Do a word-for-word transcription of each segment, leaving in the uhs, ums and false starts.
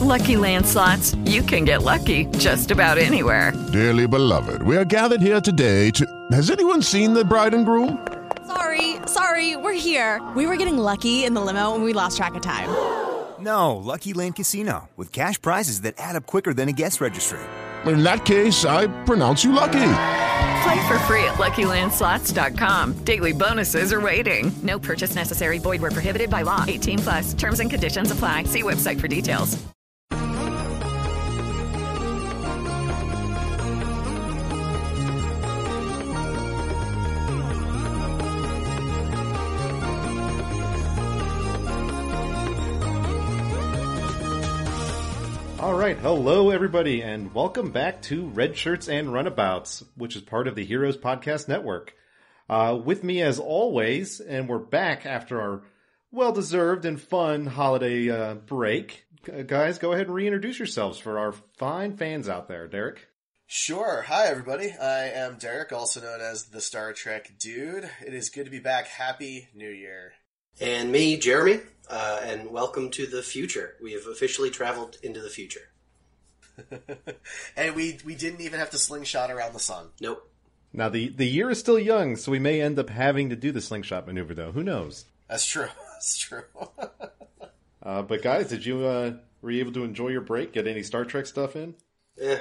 Lucky Land Slots, you can get lucky just about anywhere. Dearly beloved, we are gathered here today to... Has anyone seen the bride and groom? Sorry, sorry, we're here. We were getting lucky in the limo and we lost track of time. No, Lucky Land Casino, with cash prizes that add up quicker than a guest registry. In that case, I pronounce you lucky. Play for free at Lucky Land Slots dot com. Daily bonuses are waiting. No purchase necessary. Void where prohibited by law. eighteen plus. Terms and conditions apply. See website for details. All right, hello everybody, and welcome back to Red Shirts and Runabouts, which is part of the Heroes Podcast Network. Uh, with me as always, and we're back after our well-deserved and fun holiday uh, break. Uh, guys, go ahead and reintroduce yourselves for our fine fans out there. Derek? Sure. Hi, everybody. I am Derek, also known as the Star Trek Dude. It is good to be back. Happy New Year. And me, Jeremy, uh, and welcome to the future. We have officially traveled into the future. And we we didn't even have to slingshot around the sun. Nope. Now, the, the year is still young, so we may end up having to do the slingshot maneuver, though. Who knows? That's true. That's true. uh, but guys, did you, uh, were you able to enjoy your break? Get any Star Trek stuff in? Eh.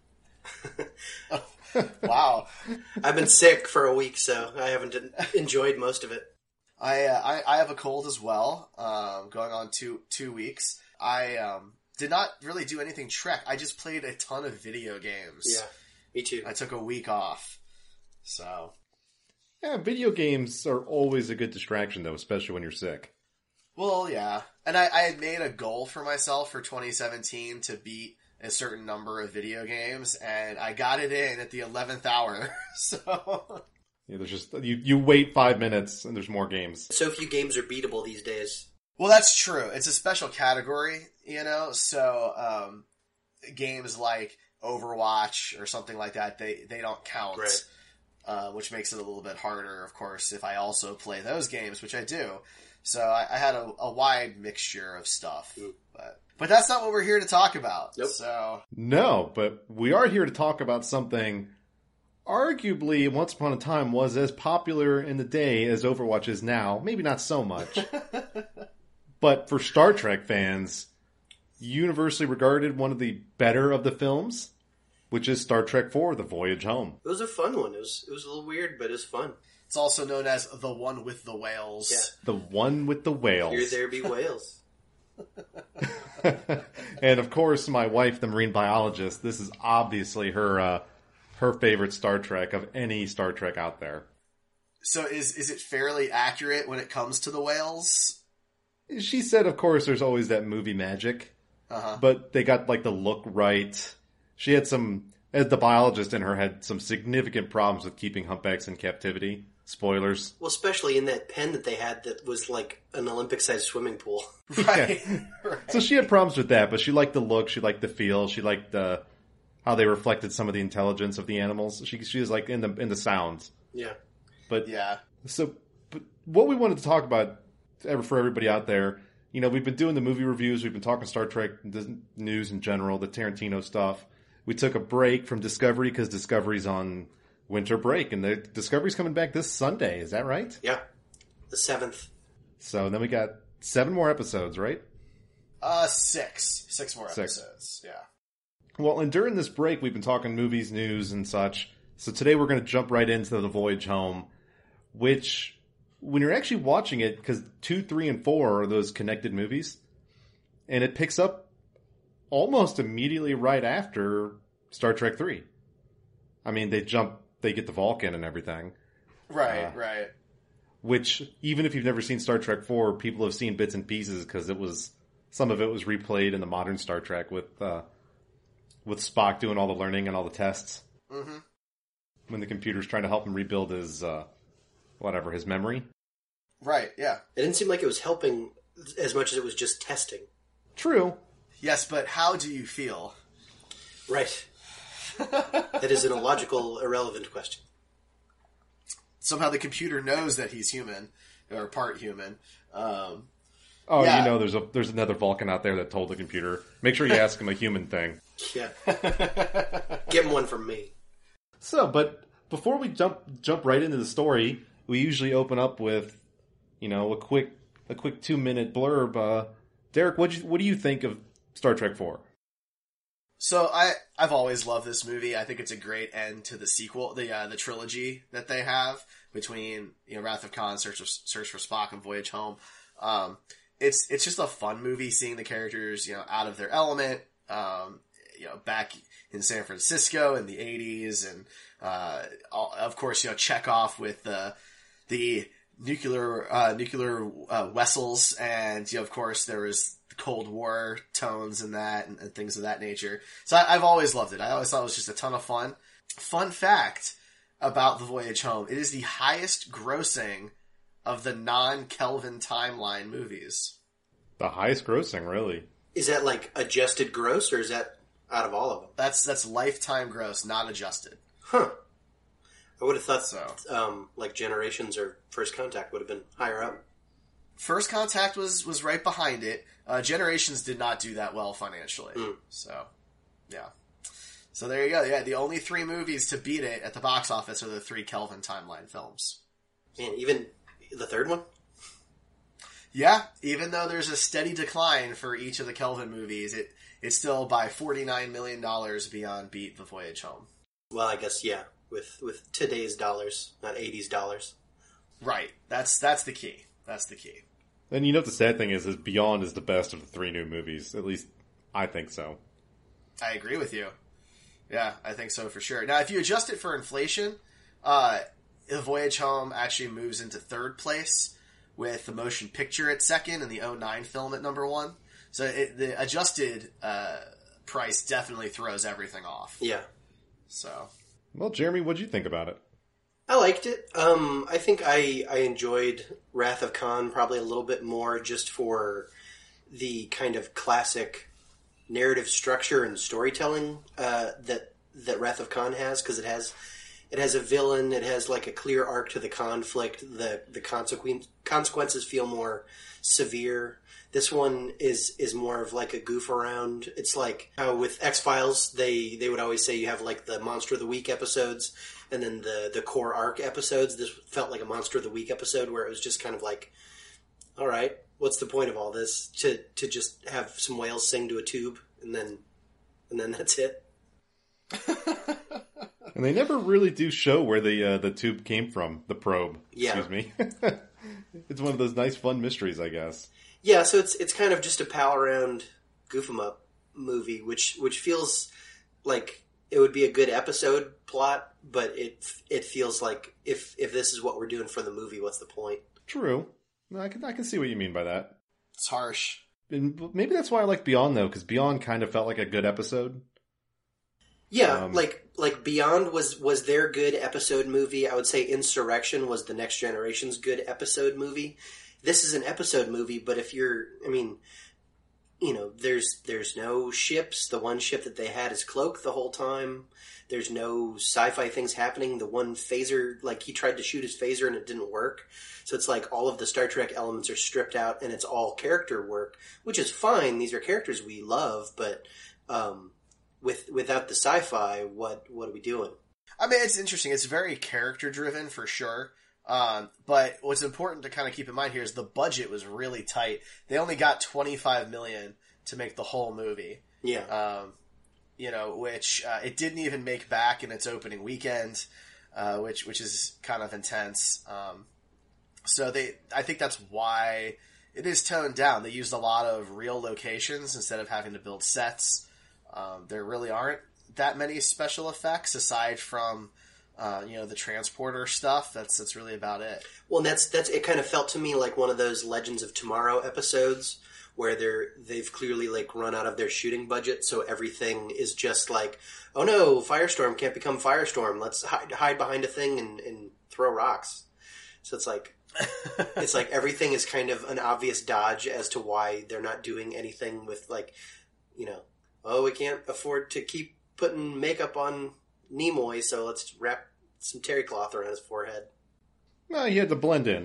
Wow. I've been sick for a week, so I haven't enjoyed most of it. I, uh, I I have a cold as well, um, going on two two weeks. I um, did not really do anything Trek. I just played a ton of video games. Yeah, me too. I took a week off, so... Yeah, video games are always a good distraction, though, especially when you're sick. Well, yeah. And I, I had made a goal for myself for twenty seventeen to beat a certain number of video games, and I got it in at the eleventh hour, so... Yeah, there's just you, you wait five minutes and there's more games. So few games are beatable these days. Well, that's true. It's a special category, you know. So um, games like Overwatch or something like that, they, they don't count, right. uh, which makes it a little bit harder, of course, if I also play those games, which I do. So I, I had a, a wide mixture of stuff, mm. but but that's not what we're here to talk about. Nope. So no, but we are here to talk about something. Arguably, once upon a time, was as popular in the day as Overwatch is now. Maybe not so much. But for Star Trek fans, universally regarded one of the better of the films, which is Star Trek four, The Voyage Home. It was a fun one. It was it was a little weird, but it was fun. It's also known as The One with the Whales. Yeah. The One with the Whales. Here there be whales. And of course, my wife, the marine biologist, this is obviously her... Uh, her favorite Star Trek of any Star Trek out there. So is is it fairly accurate when it comes to the whales? She said, of course, there's always that movie magic. Uh-huh. But they got, like, the look right. She had some, as the biologist in her, had some significant problems with keeping humpbacks in captivity. Spoilers. Well, especially in that pen that they had that was like an Olympic-sized swimming pool. Right. Yeah. Right. So she had problems with that, but she liked the look, she liked the feel, she liked the... how they reflected some of the intelligence of the animals. She she was like in the in the sounds. Yeah. But yeah. So but what we wanted to talk about for everybody out there, you know, we've been doing the movie reviews, we've been talking Star Trek news in general, the Tarantino stuff. We took a break from Discovery because Discovery's on winter break, and the Discovery's coming back this Sunday. Is that right? Yeah. The seventh. So then we got seven more episodes, right? Uh, six. Six more Six. episodes. Yeah. Well, and during this break, we've been talking movies, news, and such. So today we're going to jump right into The Voyage Home, which, when you're actually watching it, because two, three, and four are those connected movies, and it picks up almost immediately right after Star Trek three. I mean, they jump, they get the Vulcan and everything. Right, uh, right. Which, even if you've never seen Star Trek four, people have seen bits and pieces, because it was, some of it was replayed in the modern Star Trek with, uh, with Spock doing all the learning and all the tests. Mm-hmm. When the computer's trying to help him rebuild his, uh, whatever, his memory. Right, yeah. It didn't seem like it was helping as much as it was just testing. True. Yes, but how do you feel? Right. That is an illogical, irrelevant question. Somehow the computer knows that he's human, or part human. Um, Oh, Yeah. you know, there's a there's another Vulcan out there that told the computer. Make sure you ask him a human thing. Yeah. Give him one from me. So, but before we jump jump right into the story, we usually open up with, you know, a quick a quick two minute blurb. Uh, Derek, what what do you think of Star Trek four? So I I've always loved this movie. I think it's a great end to the sequel, the uh, the trilogy that they have between, you know, Wrath of Khan, Search of, Search for Spock, and Voyage Home. Um, it's it's just a fun movie, seeing the characters, you know, out of their element. Um, you know, back in San Francisco in the eighties, and uh, all, of course, you know, Chekhov with the the nuclear uh, nuclear uh, vessels, and you know, of course, there was Cold War tones in that, and, and things of that nature. So I, I've always loved it. I always thought it was just a ton of fun. Fun fact about The Voyage Home: it is the highest grossing of the non-Kelvin timeline movies. The highest grossing, really. Is that like adjusted gross, or is that out of all of them? That's that's lifetime gross, not adjusted. Huh. I would have thought So. um, like Generations or First Contact would have been higher up. First Contact was was right behind it. Uh, Generations did not do that well financially. Mm. So, yeah. So there you go. Yeah, the only three movies to beat it at the box office are the three Kelvin timeline films. Man, even the third one? Yeah, even though there's a steady decline for each of the Kelvin movies, it it's still by forty-nine million dollars beyond beat The Voyage Home. Well, I guess, yeah, with with today's dollars, not eighties dollars. Right. That's that's the key. That's the key. And you know what the sad thing is, is Beyond is the best of the three new movies. At least, I think so. I agree with you. Yeah, I think so for sure. Now, if you adjust it for inflation, uh, The Voyage Home actually moves into third place, with the motion picture at second and the oh nine film at number one. So it, the adjusted uh, price definitely throws everything off. Yeah. So, Well, Jeremy, what'd you think about it? I liked it. Um, I think I, I enjoyed Wrath of Khan probably a little bit more just for the kind of classic narrative structure and storytelling uh, that that Wrath of Khan has, because it has it has a villain, it has like a clear arc to the conflict, the the consequence, consequences feel more severe. This one is is more of like a goof around. It's like how with X-Files, they, they would always say you have like the Monster of the Week episodes and then the, the core arc episodes. This felt like a Monster of the Week episode where it was just kind of like, all right, what's the point of all this? To to just have some whales sing to a tube and then and then that's it. And they never really do show where the uh, the tube came from, the probe. Yeah. Excuse me. It's one of those nice, fun mysteries, I guess. Yeah, so it's it's kind of just a pal around, goof 'em up movie, which which feels like it would be a good episode plot, but it it feels like if if this is what we're doing for the movie, what's the point? True. No, I can I can see what you mean by that. it's harsh. And maybe that's why I like Beyond, though, because Beyond kind of felt like a good episode. Yeah, Um, like like Beyond was was their good episode movie. I would say Insurrection was the Next Generation's good episode movie. This is an episode movie, but if you're, I mean, you know, there's there's no ships. The one ship that they had is Cloak the whole time. There's no sci-fi things happening. The one phaser, like he tried to shoot his phaser and it didn't work. So it's like all of the Star Trek elements are stripped out and it's all character work, which is fine. These are characters we love, but um, with without the sci-fi, what what are we doing? I mean, it's interesting. It's very character driven for sure. Um, but what's important to kind of keep in mind here is the budget was really tight. They only got twenty-five million dollars to make the whole movie. Yeah. Um, you know, which uh, it didn't even make back in its opening weekend, uh, which which is kind of intense. Um, so they, I think that's why it is toned down. They used a lot of real locations instead of having to build sets. Um, there really aren't that many special effects aside from uh, you know, the transporter stuff. That's that's really about it. Well, and that's that's it. Kind of felt to me like one of those Legends of Tomorrow episodes where they're they've clearly like run out of their shooting budget, so everything is just like, oh no, Firestorm can't become Firestorm. Let's hide, hide behind a thing and, and throw rocks. So it's like it's like everything is kind of an obvious dodge as to why they're not doing anything with like, you know, oh, we can't afford to keep putting makeup on Nimoy, so let's wrap some terry cloth around his forehead. No, he had to blend in.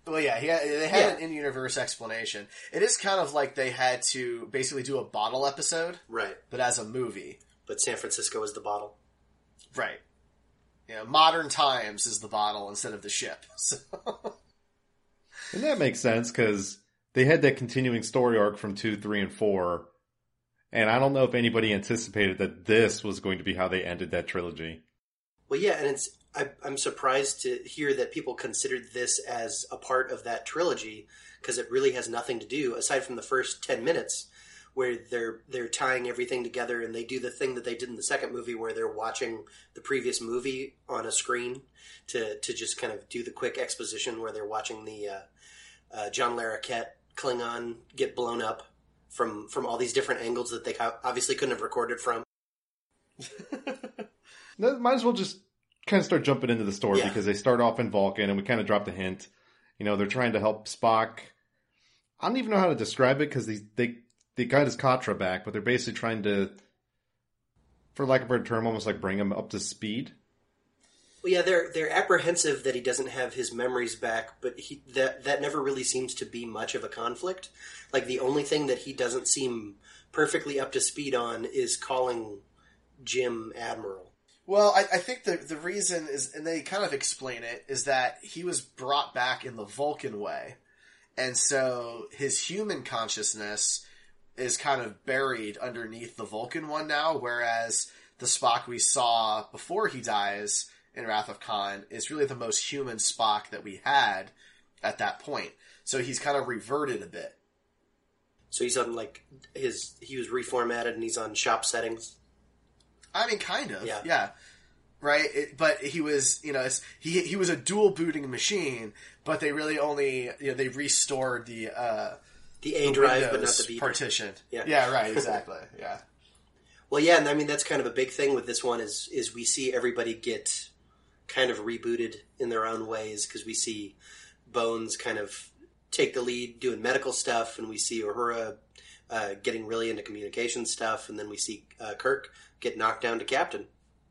Well, yeah, he had, they had Yeah. an in-universe explanation. It is kind of like they had to basically do a bottle episode, Right. but as a movie. But San Francisco is the bottle. Right. You know, modern times is the bottle instead of the ship. So. And that makes sense, because they had that continuing story arc from two, three, and four, and I don't know if anybody anticipated that this was going to be how they ended that trilogy. Well, yeah, and it's I, I'm surprised to hear that people considered this as a part of that trilogy, because it really has nothing to do, aside from the first ten minutes, where they're they're tying everything together, and they do the thing that they did in the second movie, where they're watching the previous movie on a screen to to just kind of do the quick exposition, where they're watching the uh, uh, John Larroquette Klingon get blown up from from all these different angles that they obviously couldn't have recorded from. Might as well just kind of start jumping into the story, Yeah. because they start off in Vulcan, and we kind of dropped a hint. You know, they're trying to help Spock. I don't even know how to describe it, because they, they, they got his Katra back, but they're basically trying to, for lack of a better term, almost like bring him up to speed. Well, yeah, they're they're apprehensive that he doesn't have his memories back, but he, that that never really seems to be much of a conflict. Like, the only thing that he doesn't seem perfectly up to speed on is calling Jim Admiral. Well, I, I think the the reason is, and they kind of explain it, is that he was brought back in the Vulcan way. And so his human consciousness is kind of buried underneath the Vulcan one now, whereas the Spock we saw before he dies in Wrath of Khan is really the most human Spock that we had at that point. So he's kind of reverted a bit. So he's on, like, his he was reformatted and he's on shop settings. I mean, kind of, Yeah. yeah, right. It, but he was, you know, it's, he he was a dual booting machine, but they really only, you know, they restored the uh, The A drive, but not Windows the B drive. partition. Yeah. yeah, right, exactly, yeah. Well, yeah, and I mean, that's kind of a big thing with this one is is we see everybody get kind of rebooted in their own ways, because we see Bones kind of take the lead doing medical stuff, and we see Uhura uh, getting really into communication stuff, and then we see uh, Kirk get knocked down to captain.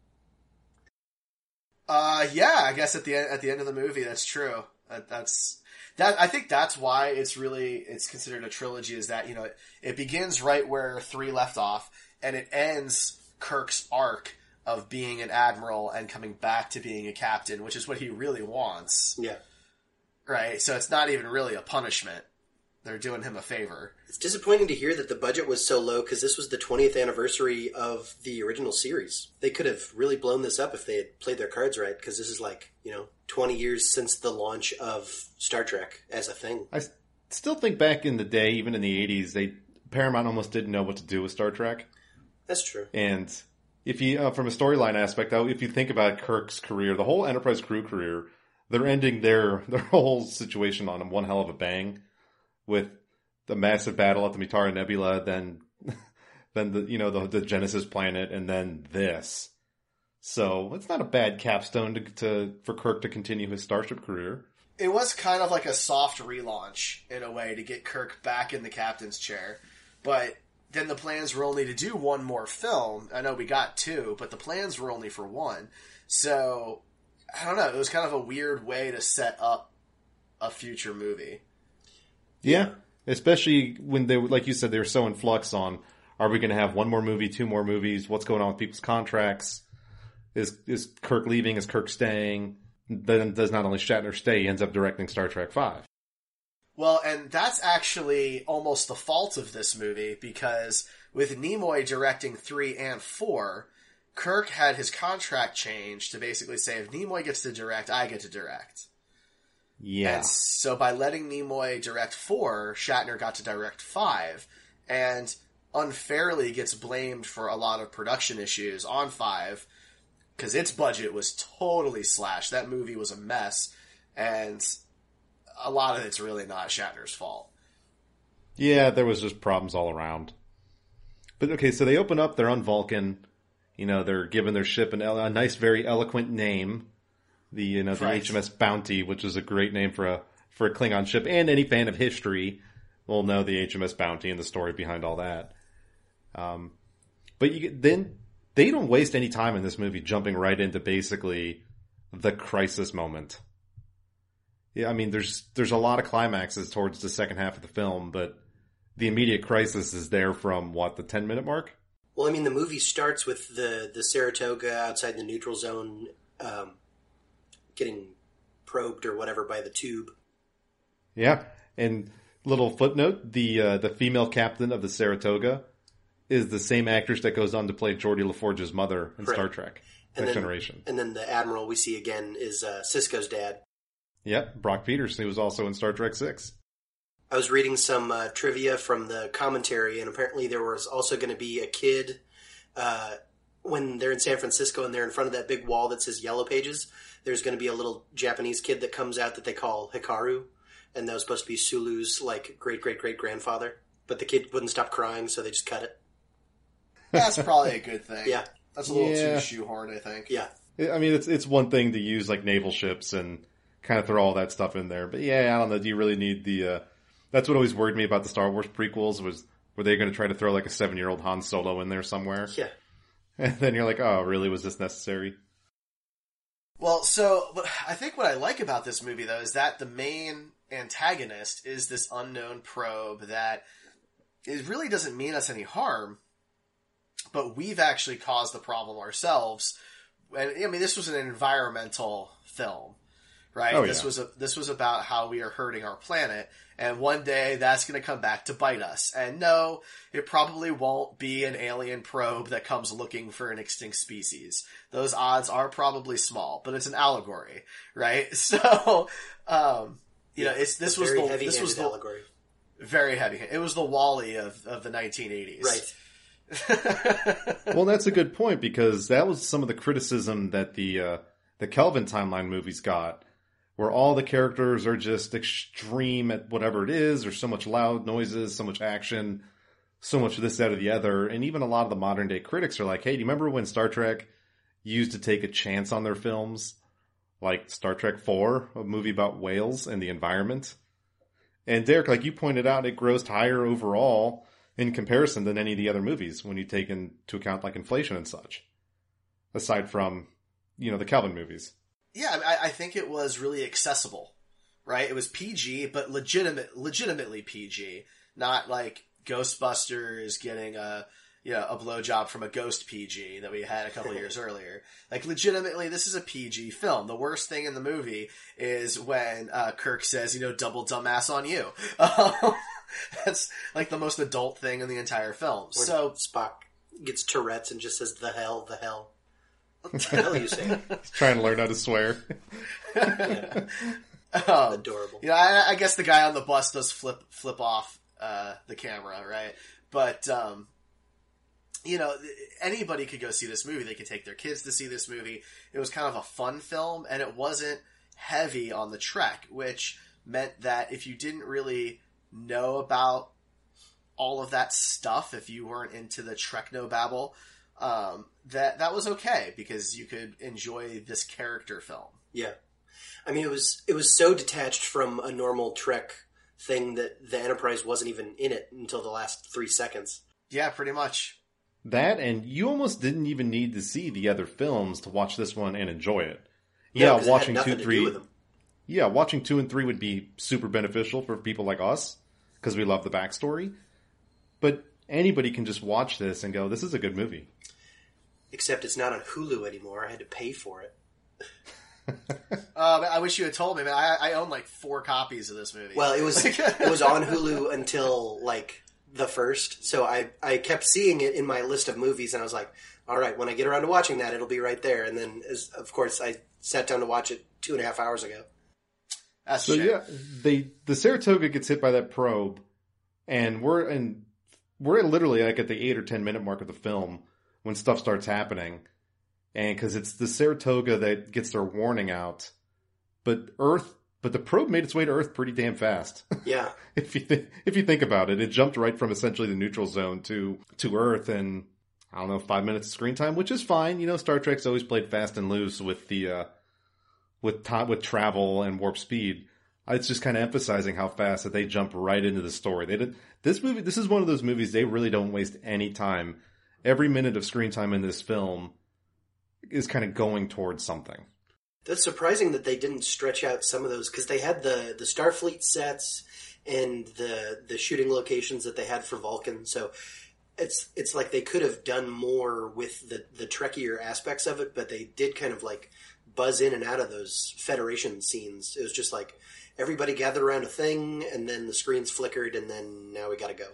Uh, yeah, I guess at the end, at the end of the movie, that's true. That, that's that. I think that's why it's really it's considered a trilogy. Is that, you know, it, it begins right where three left off, and it ends Kirk's arc of being an admiral and coming back to being a captain, which is what he really wants. Yeah. Right? So it's not even really a punishment. They're doing him a favor. It's disappointing to hear that the budget was so low, because this was the twentieth anniversary of the original series. They could have really blown this up if they had played their cards right, because this is like, you know, twenty years since the launch of Star Trek as a thing. I s- still think back in the day, even in the eighties, they Paramount almost didn't know what to do with Star Trek. That's true. And if you, uh, from a storyline aspect, though, if you think about Kirk's career, the whole Enterprise crew career, they're ending their, their whole situation on one hell of a bang, with the massive battle at the Mitara Nebula, then, then the, you know, the, the Genesis planet, and then this. So it's not a bad capstone to, to for Kirk to continue his Starship career. It was kind of like a soft relaunch, in a way, to get Kirk back in the captain's chair. But then the plans were only to do one more film. I know we got two, but the plans were only for one. So, I don't know. It was kind of a weird way to set up a future movie. Yeah. Especially when they, like you said, they were so in flux on, are we going to have one more movie, two more movies? What's going on with people's contracts? Is is Kirk leaving? Is Kirk staying? Then does not only Shatner stay, he ends up directing Star Trek five. Well, and that's actually almost the fault of this movie, because with Nimoy directing three and four, Kirk had his contract changed to basically say, if Nimoy gets to direct, I get to direct. Yeah. And so by letting Nimoy direct four, Shatner got to direct five, and unfairly gets blamed for a lot of production issues on five, because its budget was totally slashed. That movie was a mess, and a lot of it's really not Shatner's fault. Yeah, there was just problems all around. But okay, so they open up, they're on Vulcan. You know, they're giving their ship an, a nice, very eloquent name. The, you know, the Right. H M S Bounty, which is a great name for a for a Klingon ship, and any fan of history will know the H M S Bounty and the story behind all that. Um, but you get, then they don't waste any time in this movie jumping right into basically the crisis moment. Yeah, I mean, there's there's a lot of climaxes towards the second half of the film, but the immediate crisis is there from, what, the ten-minute mark? Well, I mean, the movie starts with the, the Saratoga outside the neutral zone um, getting probed or whatever by the tube. Yeah, and little footnote, the uh, the female captain of the Saratoga is the same actress that goes on to play Geordie LaForge's mother in Right. Star Trek, And Next then, Generation. And then the Admiral we see again is uh, Sisko's dad. Yep, Brock Peters, who was also in Star Trek six. I was reading some uh, trivia from the commentary, and apparently there was also going to be a kid uh, when they're in San Francisco and they're in front of that big wall that says Yellow Pages. There's going to be a little Japanese kid that comes out that they call Hikaru, and that was supposed to be Sulu's like great great great grandfather. But the kid wouldn't stop crying, so they just cut it. That's probably a good thing. Yeah, That's a little Yeah. too shoehorned, I think. yeah. I mean, it's it's one thing to use like naval ships and kind of throw all that stuff in there, but yeah, I don't know. Do you really need the? Uh, that's what always worried me about the Star Wars prequels was were they going to try to throw like a seven year old Han Solo in there somewhere? Yeah. And then you're like, oh, really? Was this necessary? Well, so but I think what I like about this movie, though, is that the main antagonist is this unknown probe that it really doesn't mean us any harm, but we've actually caused the problem ourselves. And I mean, this was an environmental film, right? Oh, This yeah. was a, this was about how we are hurting our planet, and one day that's going to come back to bite us. And no, it probably won't be an alien probe that comes looking for an extinct species. Those odds are probably small, but it's an allegory, right? So, um, you know, it's this A was very the heavy-handed this was the allegory. very heavy. It was the Wall-E of of the nineteen eighties, Right. Well, that's a good point because that was some of the criticism that the uh, the Kelvin timeline movies got, where all the characters are just extreme at whatever it is. There's so much loud noises, so much action, so much of this, that, or the other. And even a lot of the modern day critics are like, hey, do you remember when Star Trek used to take a chance on their films? Like Star Trek four, a movie about whales and the environment. And Derek, like you pointed out, it grossed higher overall in comparison than any of the other movies when you take into account like inflation and such. Aside from, you know, the Kelvin movies. Yeah, I, I think it was really accessible, right? It was P G, but legitimate, legitimately P G, not like Ghostbusters getting a you know a blowjob from a ghost P G that we had a couple years earlier. Like, legitimately, this is a P G film. The worst thing in the movie is when uh, Kirk says, you know, double dumbass on you. Um, that's like the most adult thing in the entire film. Or So Spock gets Tourette's and just says the hell, the hell. What the hell are you saying? He's trying to learn how to swear. um, Adorable. You know, I, I guess the guy on the bus does flip flip off uh, the camera, right? But um, you know, anybody could go see this movie. They could take their kids to see this movie. It was kind of a fun film, and it wasn't heavy on the Trek, which meant that if you didn't really know about all of that stuff, if you weren't into the Treknobabble, um, that that was okay because you could enjoy this character film. Yeah. I mean, it was it was so detached from a normal Trek thing that the Enterprise wasn't even in it until the last three seconds. Yeah, pretty much. That, and you almost didn't even need to see the other films to watch this one and enjoy it. No, Yeah, 'cause it had watching nothing two, to three. do with them. Yeah, watching two and three would be super beneficial for people like us because we love the backstory. But anybody can just watch this and go, "This is a good movie." Except it's not on Hulu anymore. I had to pay for it. Uh, I wish you had told me, man. I, I own like four copies of this movie. Well, it was it was on Hulu until like the first, so I I kept seeing it in my list of movies, and I was like, all right, when I get around to watching that, it'll be right there. And then, as, of course, I sat down to watch it two and a half hours ago. That's So a shame. yeah, they the Saratoga gets hit by that probe, and we're and we're literally like at the eight or ten minute mark of the film when stuff starts happening, and because it's the Saratoga that gets their warning out, but Earth, but the probe made its way to Earth pretty damn fast. Yeah. if you th- if you think about it, it jumped right from essentially the neutral zone to to Earth in I don't know five minutes of screen time, which is fine. You know, Star Trek's always played fast and loose with the uh, with time with travel and warp speed. It's just kind of emphasizing how fast that they jump right into the story. They did this movie. This is one of those movies they really don't waste any time. Every minute of screen time in this film is kind of going towards something. That's surprising that they didn't stretch out some of those, because they had the, the Starfleet sets and the the shooting locations that they had for Vulcan. So it's it's like they could have done more with the, the Trekkier aspects of it, but they did kind of like buzz in and out of those Federation scenes. It was just like everybody gathered around a thing, and then the screens flickered, and then now we gotta go.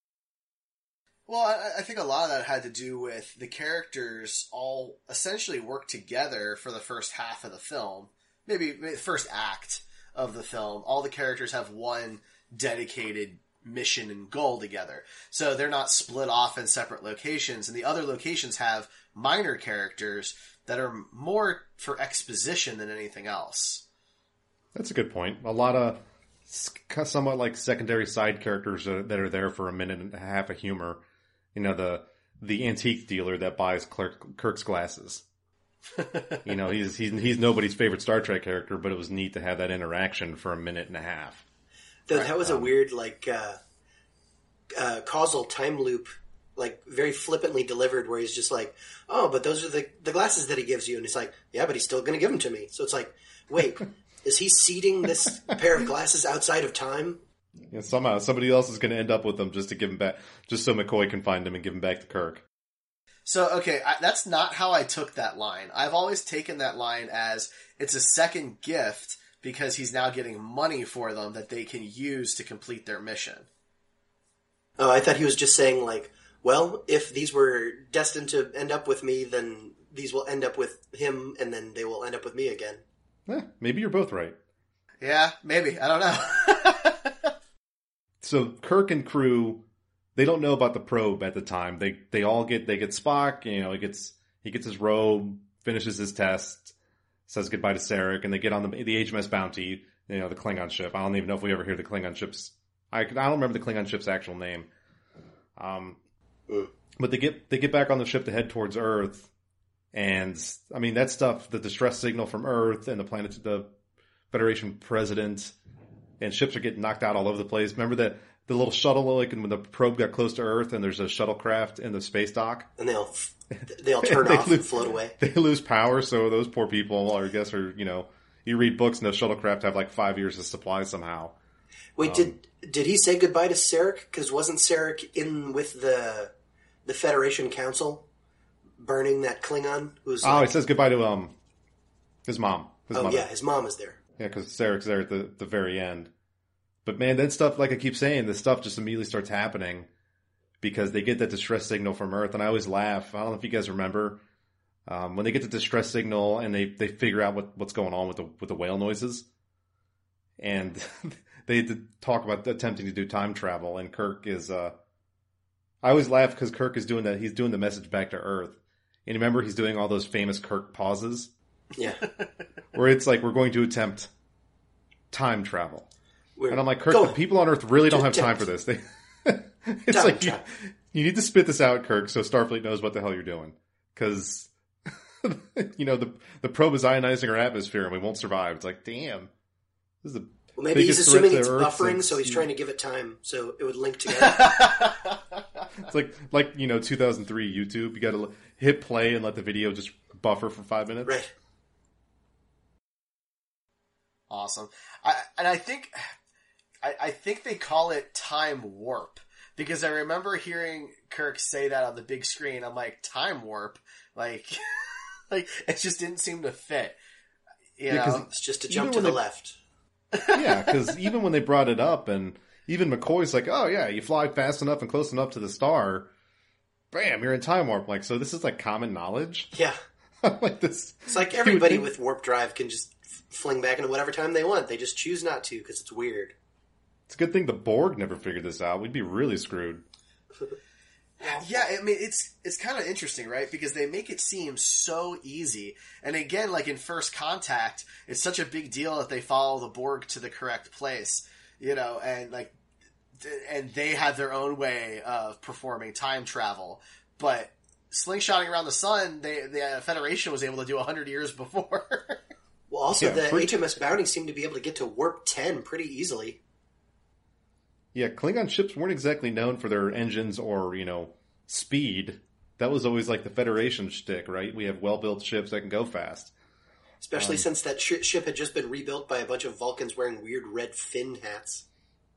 Well, I, I think a lot of that had to do with the characters all essentially work together for the first half of the film. Maybe the first act of the film. All the characters have one dedicated mission and goal together. So they're not split off in separate locations. And the other locations have minor characters that are more for exposition than anything else. That's a good point. A lot of somewhat like secondary side characters that are there for a minute and a half of humor. You know, the the antique dealer that buys Kirk, Kirk's glasses. You know, he's, he's he's nobody's favorite Star Trek character, but it was neat to have that interaction for a minute and a half. Though that was um, a weird, like, uh, uh, causal time loop, like, very flippantly delivered, where he's just like, oh, but those are the, the glasses that he gives you. And he's like, yeah, but he's still going to give them to me. So it's like, wait, is he seeding this pair of glasses outside of time? Yeah, somehow somebody else is going to end up with them just to give them back, just so McCoy can find them and give them back to Kirk. So, okay, I, that's not how I took that line. I've always taken that line as it's a second gift because he's now getting money for them that they can use to complete their mission. Oh, I thought he was just saying, like, well, if these were destined to end up with me, then these will end up with him, and then they will end up with me again. Eh, maybe you're both right. Yeah, maybe. I don't know. So Kirk and crew, they don't know about the probe at the time. They they all get they get Spock. You know, he gets he gets his robe, finishes his test, says goodbye to Sarek, and they get on the the H M S Bounty. You know, the Klingon ship. I don't even know if we ever hear the Klingon ship's. I I don't remember the Klingon ship's actual name. Um, mm. But they get they get back on the ship to head towards Earth, and I mean that stuff, the distress signal from Earth and the planet, the Federation president. And ships are getting knocked out all over the place. Remember that the little shuttle, like when the probe got close to Earth, and there's a shuttlecraft in the space dock, and they'll they'll turn they off lose, and float away. They lose power, so those poor people, I guess, are you know, you read books and those shuttlecraft have like five years of supply somehow. Wait, um, did did he say goodbye to Sarek? Because wasn't Sarek in with the the Federation Council burning that Klingon? Who's oh, like, he says goodbye to um his mom. His oh mother. yeah, his mom is there. Yeah, because Sarek's there at the, the very end. But man, then stuff, like I keep saying, this stuff just immediately starts happening because they get that distress signal from Earth. And I always laugh. I don't know if you guys remember um, when they get the distress signal and they, they figure out what, what's going on with the with the whale noises. And they had to talk about attempting to do time travel. And Kirk is... Uh, I always laugh because Kirk is doing that. He's doing the message back to Earth. And remember, he's doing all those famous Kirk pauses. Yeah. Where it's like, we're going to attempt time travel. We're and I'm like, Kirk, the people on Earth really don't have attempt. time for this. They, it's time, like, you, time. you need to spit this out, Kirk, so Starfleet knows what the hell you're doing. Because, you know, the the probe is ionizing our atmosphere and we won't survive. It's like, damn. This is the well, maybe he's assuming it's Earth buffering, since, so he's trying to give it time so it would link together. It's like, like you know, two thousand three YouTube. You got to hit play and let the video just buffer for five minutes. Right. Awesome. I, and I think, I, I think they call it time warp because I remember hearing Kirk say that on the big screen. I'm like, time warp? Like, like it just didn't seem to fit. You yeah, know? It's just a jump to the they, left. Yeah, because even when they brought it up and even McCoy's like, oh yeah, you fly fast enough and close enough to the star, bam, you're in time warp. Like, so this is like common knowledge? Yeah. Like this. It's like everybody with warp drive can just fling back into whatever time they want. They just choose not to because it's weird. It's a good thing the Borg never figured this out. We'd be really screwed. Yeah, I mean, it's it's kind of interesting, right? Because they make it seem so easy. And again, like in First Contact, it's such a big deal that they follow the Borg to the correct place, you know, and like, and they had their own way of performing time travel. But slingshotting around the sun, they, the Federation was able to do a hundred years before. Well, also, yeah, the pretty... H M S Bounty seemed to be able to get to warp ten pretty easily. Yeah, Klingon ships weren't exactly known for their engines or, you know, speed. That was always like the Federation shtick, right? We have well-built ships that can go fast. Especially Um, since that sh- ship had just been rebuilt by a bunch of Vulcans wearing weird red fin hats.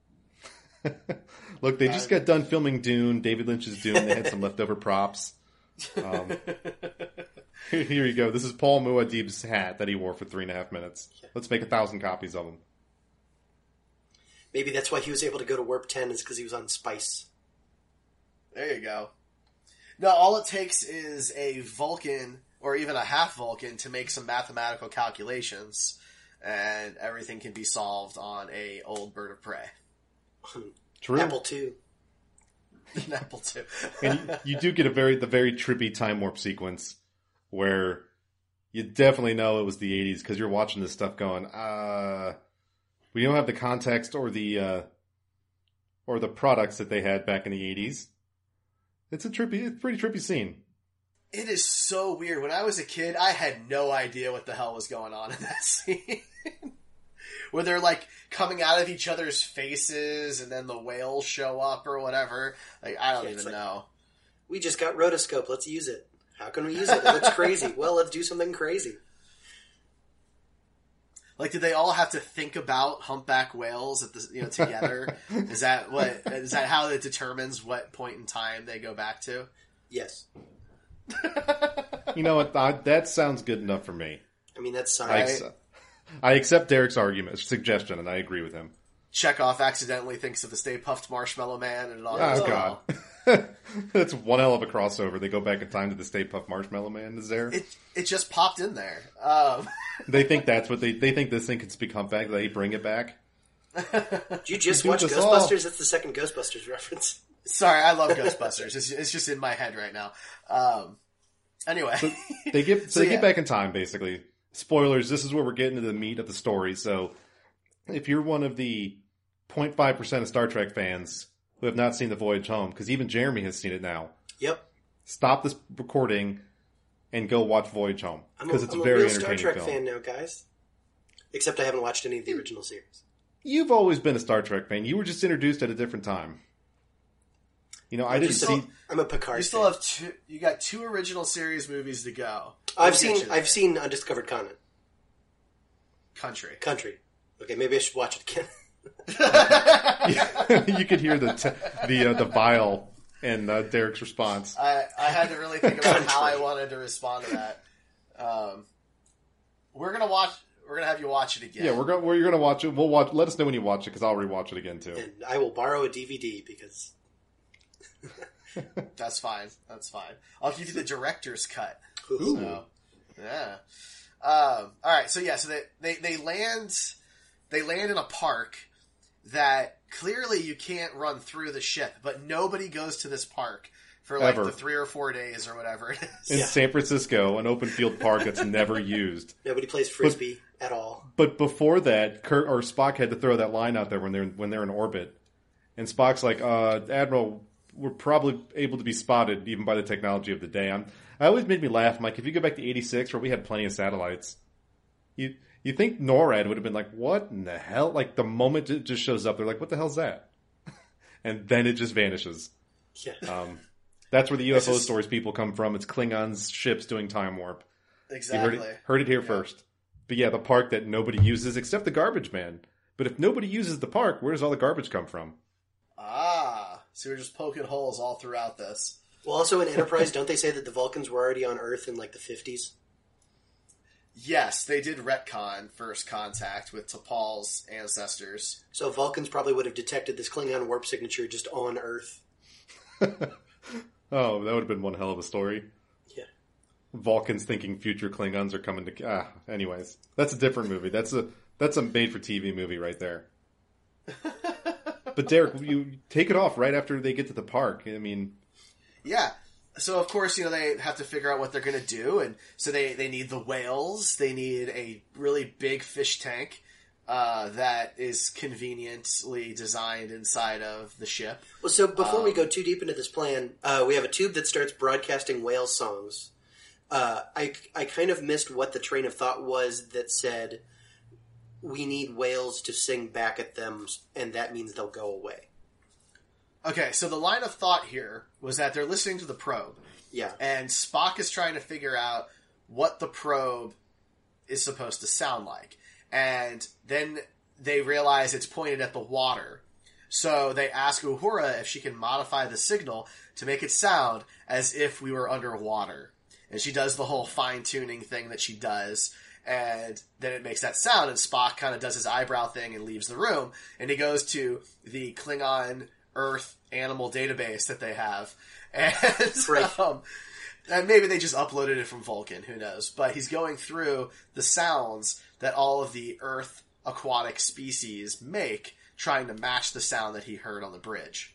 Look, they just got done filming Dune, David Lynch's Dune. They had some leftover props. Um, here, here you go. This is Paul Muad'Dib's hat that he wore for three and a half minutes. Let's make a thousand copies of him. Maybe that's why he was able to go to Warp ten, is because he was on Spice. There you go. No, all it takes is a Vulcan, or even a half Vulcan, to make some mathematical calculations, and everything can be solved on a old bird of prey. True. Apple two. An Apple two. And you, you do get a very the very trippy time warp sequence where you definitely know it was the eighties because you're watching this stuff going, uh, we don't have the context or the uh, or the products that they had back in the eighties. It's a trippy, it's a pretty trippy scene. It is so weird. When I was a kid, I had no idea what the hell was going on in that scene. Where they're like coming out of each other's faces and then the whales show up or whatever. Like, I don't Yeah, even it's like- know. We just got rotoscope. Let's use it. How can we use it? It looks crazy. Well, let's do something crazy. Like, did they all have to think about humpback whales at the you know together? Is that what? Is that how it determines what point in time they go back to? Yes. You know what? I, that sounds good enough for me. I mean, that's I, science. accept, I accept Derek's argument, suggestion, and I agree with him. Chekhov accidentally thinks of the Stay Puft Marshmallow Man, and it all goes Oh, well. God. That's one hell of a crossover. They go back in time to the Stay Puft Marshmallow Man is there. It it just popped in there. Um, They think that's what they they think this thing can speak humpback. They bring it back. Did you just You do watch this Ghostbusters? That's the second Ghostbusters reference. sorry, I love Ghostbusters. It's, it's just in my head right now. Um, anyway, They get so, So, they yeah. get back in time basically. Spoilers. This is where we're getting to the meat of the story. So, if you're one of the zero point five percent of Star Trek fans who have not seen The Voyage Home, because even Jeremy has seen it now, Yep. stop this recording and go watch Voyage Home I'm a, because it's I'm a a very real Star entertaining Trek film. fan now, guys. Except I haven't watched any of the original series. You've always been a Star Trek fan. You were just introduced at a different time. You know, I didn't Just see. a- I'm a Picard you still fan. have two. You got two original series movies to go. I've We'll seen get you I've there. seen Undiscovered Continent. Country. Country. Okay, maybe I should watch it again. You could hear the t- the uh, the vial in uh, Derek's response. I, I had to really think about how I Country. wanted to respond to that. Um, we're gonna watch. We're gonna have you watch it again. Yeah, we're gonna we're gonna watch it. We'll watch. Let us know when you watch it because I'll rewatch it again too. And I will borrow a D V D because That's fine. That's fine. I'll give you the director's cut. Ooh. So, yeah. Um, all right. So yeah. So they, they they land they land in a park that clearly you can't run through the ship, but nobody goes to this park for like Ever. the three or four days or whatever it is. In San Francisco, an open field park that's never used. nobody plays frisbee at all. But before that, Kurt or Spock had to throw that line out there when they're when they're in orbit, and Spock's like, uh, "Admiral, we're probably able to be spotted even by the technology of the day." I'm, I always made me laugh. I'm like, if you go back to eighty-six, where we had plenty of satellites, you you think NORAD would have been like, "What in the hell?" Like the moment it just shows up, they're like, "What the hell's that?" And then it just vanishes. Yeah. Um, that's where the U F O This is- stories people come from. It's Klingons' ships doing time warp. Exactly. You heard it, heard it here first. But yeah, the park that nobody uses except the garbage man. But if nobody uses the park, where does all the garbage come from? Ah, so we're just poking holes all throughout this. Well, also in Enterprise, don't they say that the Vulcans were already on Earth in like the fifties? Yes, they did retcon First Contact with T'Pol's ancestors. So Vulcans probably would have detected this Klingon warp signature just on Earth. Oh, that would have been one hell of a story. Yeah. Vulcans thinking future Klingons are coming to. Ah, anyways, that's a different movie. That's a that's a made-for-T V movie right there. But Derek, you take it off right after they get to the park. I mean, Yeah. So, of course, you know, they have to figure out what they're going to do. And so they, they need the whales. They need a really big fish tank uh, that is conveniently designed inside of the ship. Well, so before we Um, go too deep into this plan, uh, we have a tube that starts broadcasting whale songs. Uh, I, I kind of missed what the train of thought was that said, we need whales to sing back at them, and that means they'll go away. Okay, so the line of thought here was that they're listening to the probe. Yeah. And Spock is trying to figure out what the probe is supposed to sound like. And then they realize it's pointed at the water. So they ask Uhura if she can modify the signal to make it sound as if we were underwater. And she does the whole fine-tuning thing that she does, and then it makes that sound, and Spock kind of does his eyebrow thing and leaves the room, and he goes to the Klingon Earth animal database that they have, and, right. um, and maybe they just uploaded it from Vulcan, who knows, but he's going through the sounds that all of the Earth aquatic species make, trying to match the sound that he heard on the bridge.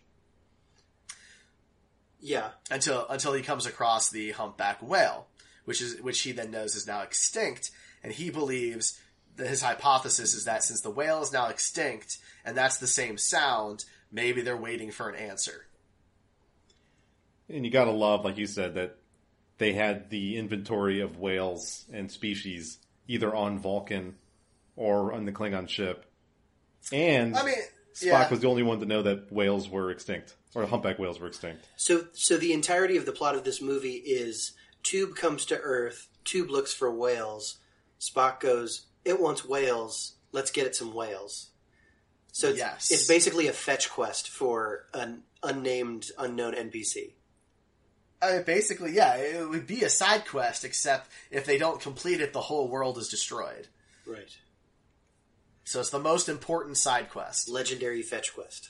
Yeah. Until until he comes across the humpback whale, which is which he then knows is now extinct, and he believes that his hypothesis is that since the whale is now extinct, and that's the same sound, maybe they're waiting for an answer. And you gotta love, like you said, that they had the inventory of whales and species either on Vulcan or on the Klingon ship. And I mean, Spock yeah. was the only one to know that whales were extinct, or humpback whales were extinct. So, so the entirety of the plot of this movie is Tube comes to Earth, Tube looks for whales, Spock goes, it wants whales, let's get it some whales. So it's, yes. it's basically a fetch quest for an unnamed, unknown N P C. I mean, basically, yeah, it would be a side quest, except if they don't complete it, the whole world is destroyed. Right. So it's the most important side quest. Legendary fetch quest.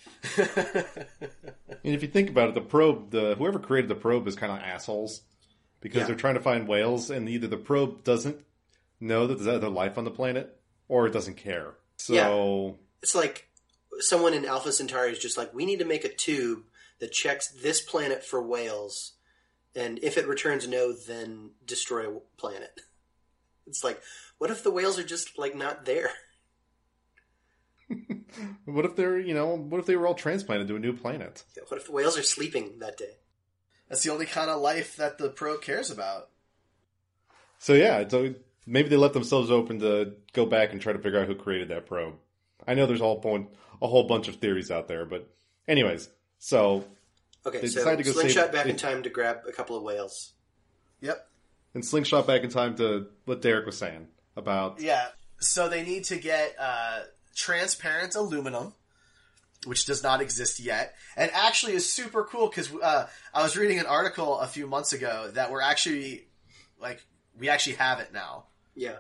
And if you think about it, the probe, the whoever created the probe is kind of assholes because Yeah. they're trying to find whales, and either the probe doesn't know that there's other life on the planet, or it doesn't care. So Yeah. It's like someone in Alpha Centauri is just like, we need to make a tube that checks this planet for whales, and if it returns no, then destroy a planet. It's like, what if the whales are just, like, not there? what if they're, you know, what if they were all transplanted to a new planet? What if the whales are sleeping that day? That's the only kind of life that the probe cares about. So yeah, so maybe they left themselves open to go back and try to figure out who created that probe. I know there's a whole point, a whole bunch of theories out there, but anyways, so Okay, they so decide to go slingshot save- back in they- time to grab a couple of whales. Yep. and slingshot back in time to what Derek was saying about. Yeah. So they need to get uh, transparent aluminum, which does not exist yet, and actually is super cool because uh, I was reading an article a few months ago that we're actually like we actually have it now. Yeah.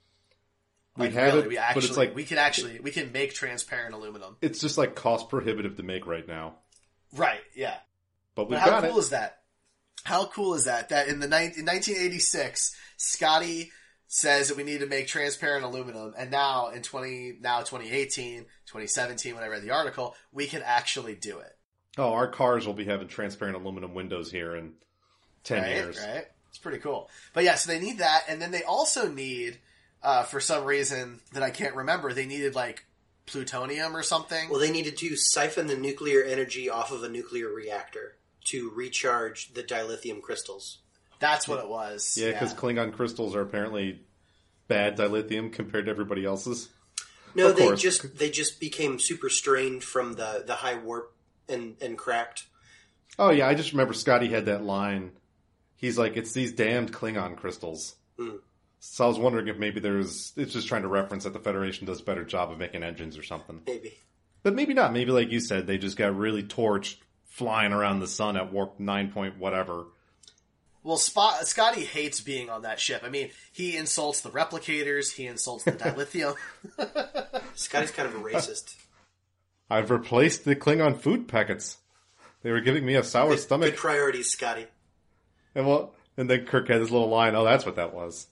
We Like, have really, it, we actually, but it's like we can actually we can make transparent aluminum. it's just like cost prohibitive to make right now. Right. Yeah. But we've But how got cool it. is that? How cool is that? That in the ni- in nineteen eighty-six, Scotty says that we need to make transparent aluminum, and now in twenty now twenty eighteen, twenty seventeen, when I read the article, we can actually do it. Oh, our cars will be having transparent aluminum windows here in ten right, years. Right. It's pretty cool. But yeah, so they need that, and then they also need, uh, for some reason that I can't remember, they needed like plutonium or something. Well, they needed to siphon the nuclear energy off of a nuclear reactor to recharge the dilithium crystals. That's what it was. Yeah, because Klingon crystals are apparently bad dilithium compared to everybody else's. No, Of they course. just they just became super strained from the, the high warp and, and cracked. Oh yeah, I just remember Scotty had that line. He's like, "It's these damned Klingon crystals." Mm. So I was wondering if maybe there's it's just trying to reference that the Federation does a better job of making engines or something. Maybe. But maybe not. Maybe like you said, they just got really torched flying around the sun at warp nine point whatever. Well, Spot, Scotty hates being on that ship. I mean, he insults the replicators, he insults the dilithium. Scotty's kind of a racist. I've replaced the Klingon food packets. They were giving me a sour Good, stomach. good priorities, Scotty. And well, and then Kirk had this little line. Oh, that's what that was.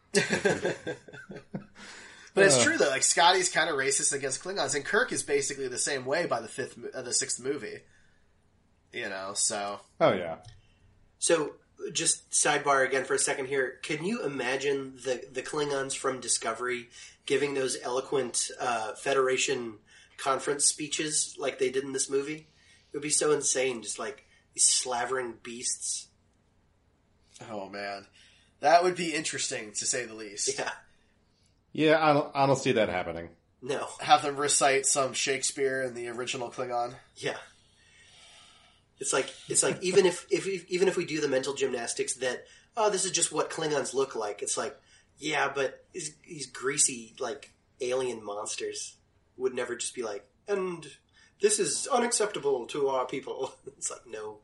But it's Uh. true though. Like Scotty's kind of racist against Klingons, and Kirk is basically the same way by the fifth, uh, the sixth movie. You know, so Oh yeah. So, just sidebar again for a second here. Can you imagine the, the Klingons from Discovery giving those eloquent uh, Federation conference speeches like they did in this movie? It would be so insane, just like these slavering beasts. oh man, that would be interesting to say the least. Yeah. Yeah, I don't. I don't see that happening. No. Have them recite some Shakespeare in the original Klingon. Yeah. It's like it's like even if, if if even if we do the mental gymnastics that oh this is just what Klingons look like, it's like Yeah, but these, these greasy, like, alien monsters would never just be like, and this is unacceptable to our people. It's like, no.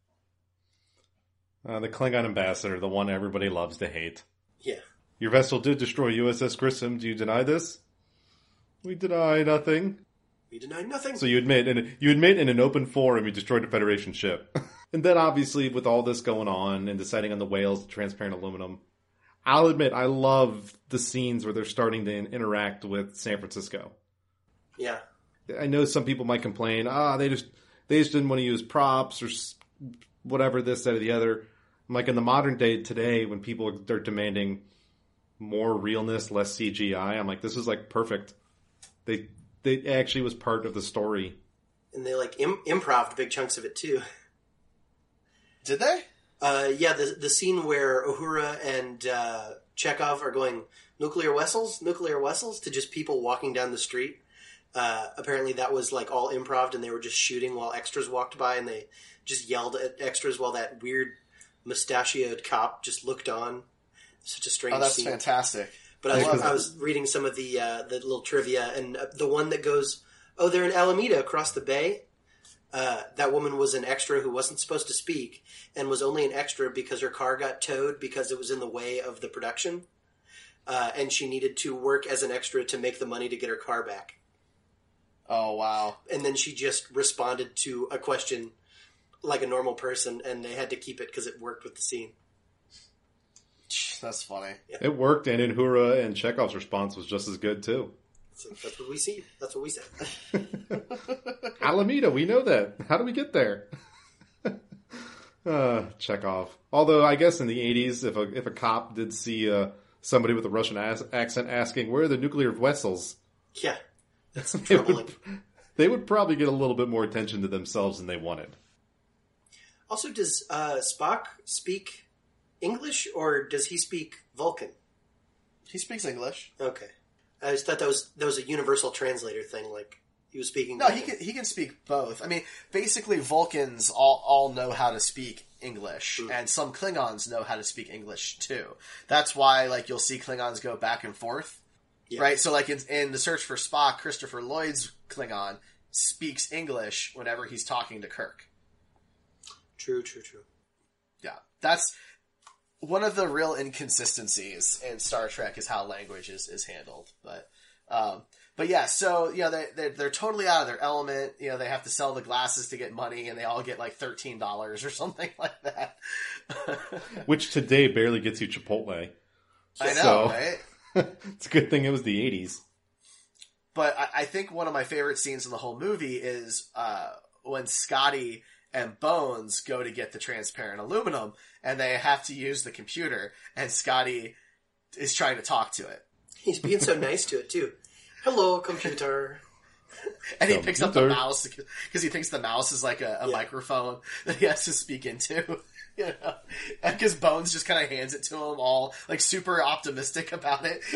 Uh, the Klingon ambassador, the one everybody loves to hate. Yeah. Your vessel did destroy U S S Grissom. Do you deny this? We deny nothing. We deny nothing. So you admit, in you admit in an open forum you destroyed a Federation ship. And then obviously with all this going on and deciding on the whales, the transparent aluminum, I'll admit I love the scenes where they're starting to interact with San Francisco. Yeah. I know some people might complain, ah, they just they just didn't want to use props or whatever, this, that, or the other. I'm like, in the modern day today, when people are demanding more realness, less C G I, I'm like, this is like perfect. They they actually was part of the story. And they like Im- improv'd big chunks of it too. Did they? Uh, yeah, the the scene where Uhura and uh, Chekhov are going, nuclear vessels, nuclear vessels, to just people walking down the street. Uh, apparently that was like all improv, and they were just shooting while extras walked by, and they just yelled at extras while that weird mustachioed cop just looked on. Such a strange Oh, that's scene. fantastic. But I was, love I it. was reading some of the uh, the little trivia, and uh, the one that goes, oh, they're in Alameda across the bay. Uh, that woman was an extra who wasn't supposed to speak, and was only an extra because her car got towed because it was in the way of the production. Uh, and she needed to work as an extra to make the money to get her car back. Oh, wow. And then she just responded to a question like a normal person, and they had to keep it because it worked with the scene. That's funny. Yeah. It worked, and Uhura and Chekhov's response was just as good, too. So that's what we see. That's what we said. Alameda, we know that. How do we get there? uh, Chekhov. Although, I guess in the eighties, if a if a cop did see uh, somebody with a Russian as- accent asking, where are the nuclear vessels? Yeah, that's They troubling. would, they would probably get a little bit more attention to themselves than they wanted. Also, does uh, Spock speak English, or does he speak Vulcan? He speaks English. Okay. I just thought that was that was a universal translator thing, like he was speaking No, Vulcan. he can he can speak both. I mean, basically, Vulcans all, all know how to speak English, Mm. and some Klingons know how to speak English too. That's why, like, you'll see Klingons go back and forth, Yeah. right? So, like in, in the Search for Spock, Christopher Lloyd's Klingon speaks English whenever he's talking to Kirk. True, true, true. Yeah, that's one of the real inconsistencies in Star Trek is how language is, is handled. But, um, but yeah, so, you know, they, they're, they're totally out of their element. You know, they have to sell the glasses to get money, and they all get like thirteen dollars or something like that. Which today barely gets you Chipotle. I know, So- right? It's a good thing it was the eighties. But I, I think one of my favorite scenes in the whole movie is uh, when Scotty and Bones go to get the transparent aluminum, and they have to use the computer, and Scotty is trying to talk to it. He's being so nice to it too. Hello, computer. And he picks up the Computer. mouse because he thinks the mouse is like a, a Yeah. microphone that he has to speak into. You know, because Bones just kind of hands it to him, all like super optimistic about it.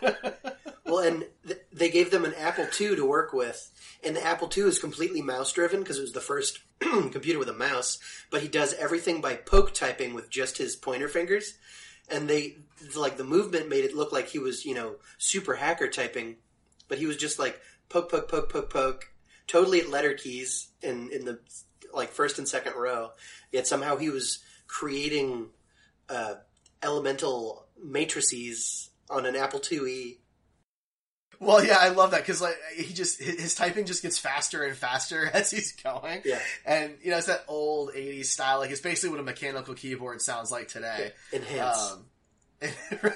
Well, and th- they gave them an Apple two to work with, and the Apple two is completely mouse-driven because it was the first computer with a mouse, but he does everything by poke typing with just his pointer fingers, and they, like, the movement made it look like he was, you know, super hacker typing, but he was just like poke, poke, poke, poke, poke, totally at letter keys in, in the, like, first and second row, yet somehow he was creating uh, elemental matrices on an Apple two E. Well, yeah, I love that because like he just his, his typing just gets faster and faster as he's going. Yeah. And you know it's that old eighties style. Like it's basically what a mechanical keyboard sounds like today. Enhance. Um,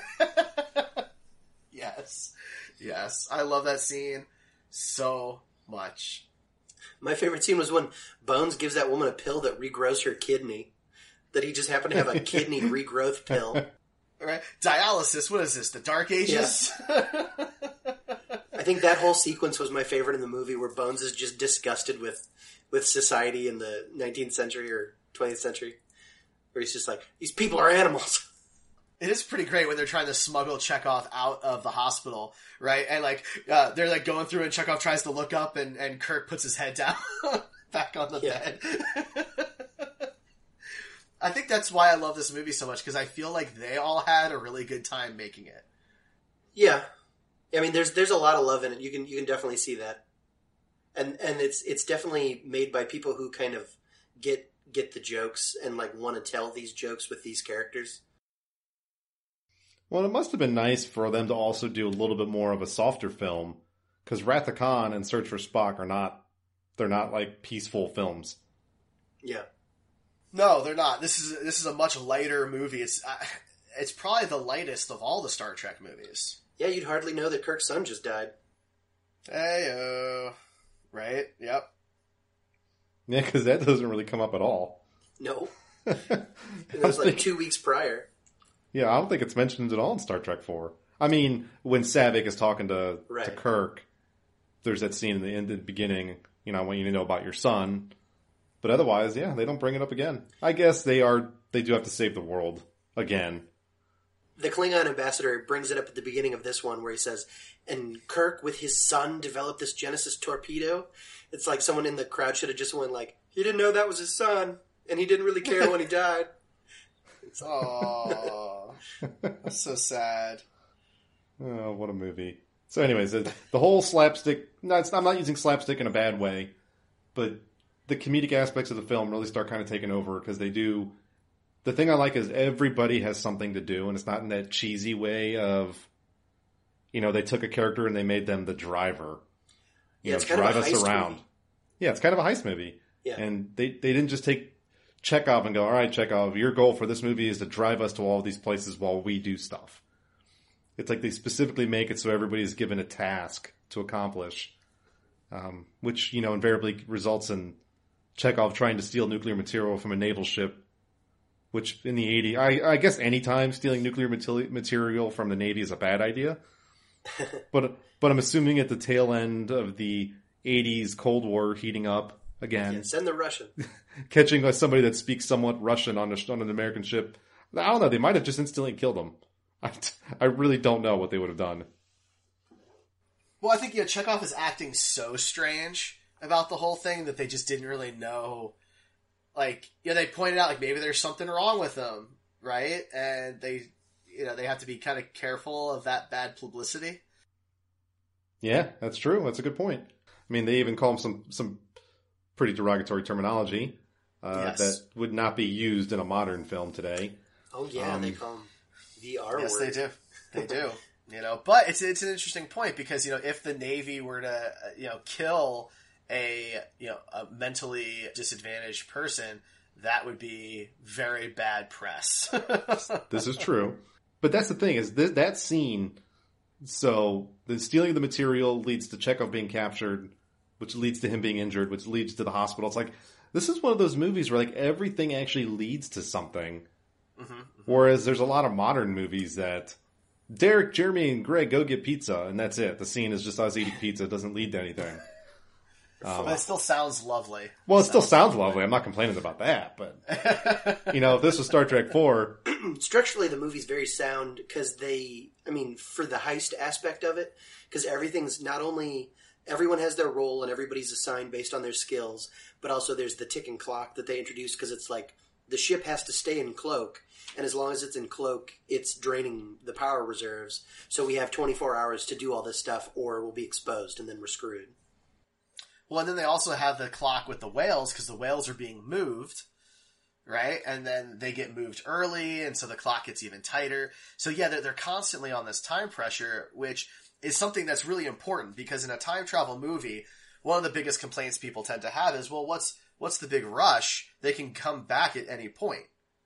yes, yes, I love that scene so much. My favorite scene was when Bones gives that woman a pill that regrows her kidney. That he just happened to have a kidney regrowth pill. Right? Dialysis. What is this? The Dark Ages? I think that whole sequence was my favorite in the movie, where Bones is just disgusted with with society in the nineteenth century or twentieth century, where he's just like, these people are animals. It is pretty great when they're trying to smuggle Chekhov out of the hospital, right? And like uh, they're like going through, and Chekhov tries to look up, and, and Kirk puts his head down back on the Yeah. bed. I think that's why I love this movie so much, because I feel like they all had a really good time making it. Yeah, I mean, there's there's a lot of love in it. You can you can definitely see that, and and it's it's definitely made by people who kind of get get the jokes and like want to tell these jokes with these characters. Well, it must have been nice for them to also do a little bit more of a softer film, because Wrath of Khan and Search for Spock are not, they're not like peaceful films. Yeah. No, they're not. This is this is a much lighter movie. It's uh, it's probably the lightest of all the Star Trek movies. Yeah, you'd hardly know that Kirk's son just died. Hey, uh, right? Yep. Yeah, because that doesn't really come up at all. No. It was like two weeks prior. Yeah, I don't think it's mentioned at all in Star Trek four. I mean, when Saavik is talking to, right. to Kirk, there's that scene in the, in the beginning, you know, I want you to know about your son. But otherwise, yeah, they don't bring it up again. I guess they are, they do have to save the world again. The Klingon ambassador brings it up at the beginning of this one where he says, and Kirk with his son developed this Genesis torpedo. It's like someone in the crowd should have just went like, he didn't know that was his son, and he didn't really care when he died. Oh, that's so sad. Oh, what a movie. So anyways, the, the whole slapstick, no, it's, I'm not using slapstick in a bad way, but the comedic aspects of the film really start kind of taking over because they do, the thing I like is everybody has something to do, and it's not in that cheesy way of, you know, they took a character and they made them the driver. You yeah, know, it's kind drive of a us heist around. movie. Yeah, it's kind of a heist movie. Yeah. And they, they didn't just take Chekhov and go, all right, Chekhov, your goal for this movie is to drive us to all these places while we do stuff. It's like they specifically make it so everybody is given a task to accomplish, um, which, you know, invariably results in Chekhov trying to steal nuclear material from a naval ship, which in the eighties, I, I guess any time stealing nuclear material from the Navy is a bad idea. but but I'm assuming at the tail end of the eighties Cold War heating up again. Yeah, send the Russian. Catching somebody that speaks somewhat Russian on, a, on an American ship. I don't know. They might have just instantly killed him. I, I really don't know what they would have done. Well, I think, yeah, Chekhov is acting so strange about the whole thing that they just didn't really know. Like, yeah, they pointed out, like, maybe there's something wrong with him, right? And they, you know, they have to be kind of careful of that bad publicity. Yeah, that's true. That's a good point. I mean, they even call him some, some pretty derogatory terminology uh, yes. that would not be used in a modern film today. Oh, yeah, um, they call him the R yes, word. Yes, they do. They do. You know, but it's it's an interesting point because, you know, if the Navy were to, uh, you know, kill a, you know, a mentally disadvantaged person, that would be very bad press. This is true. But that's the thing is th- that scene, so the stealing of the material leads to Chekhov being captured, which leads to him being injured, which leads to the hospital. It's like, this is one of those movies where like everything actually leads to something. Mm-hmm, mm-hmm. Whereas there's a lot of modern movies that Derek, Jeremy, and Greg go get pizza, and that's it. The scene is just us eating pizza. It doesn't lead to anything. Um, but it still sounds lovely. Well, it, it still sounds lovely. lovely. I'm not complaining about that, but you know, if this was Star Trek four, structurally the movie's very sound because they, I mean, for the heist aspect of it, because everything's not only everyone has their role and everybody's assigned based on their skills, but also there's the ticking clock that they introduce because it's like the ship has to stay in cloak, and as long as it's in cloak, it's draining the power reserves. So we have twenty-four hours to do all this stuff, or we'll be exposed, and then we're screwed. Well, and then they also have the clock with the whales because the whales are being moved, right? And then they get moved early, and so the clock gets even tighter. So yeah, they're, they're constantly on this time pressure, which is something that's really important because in a time travel movie, one of the biggest complaints people tend to have is, well, what's what's the big rush? They can come back at any point,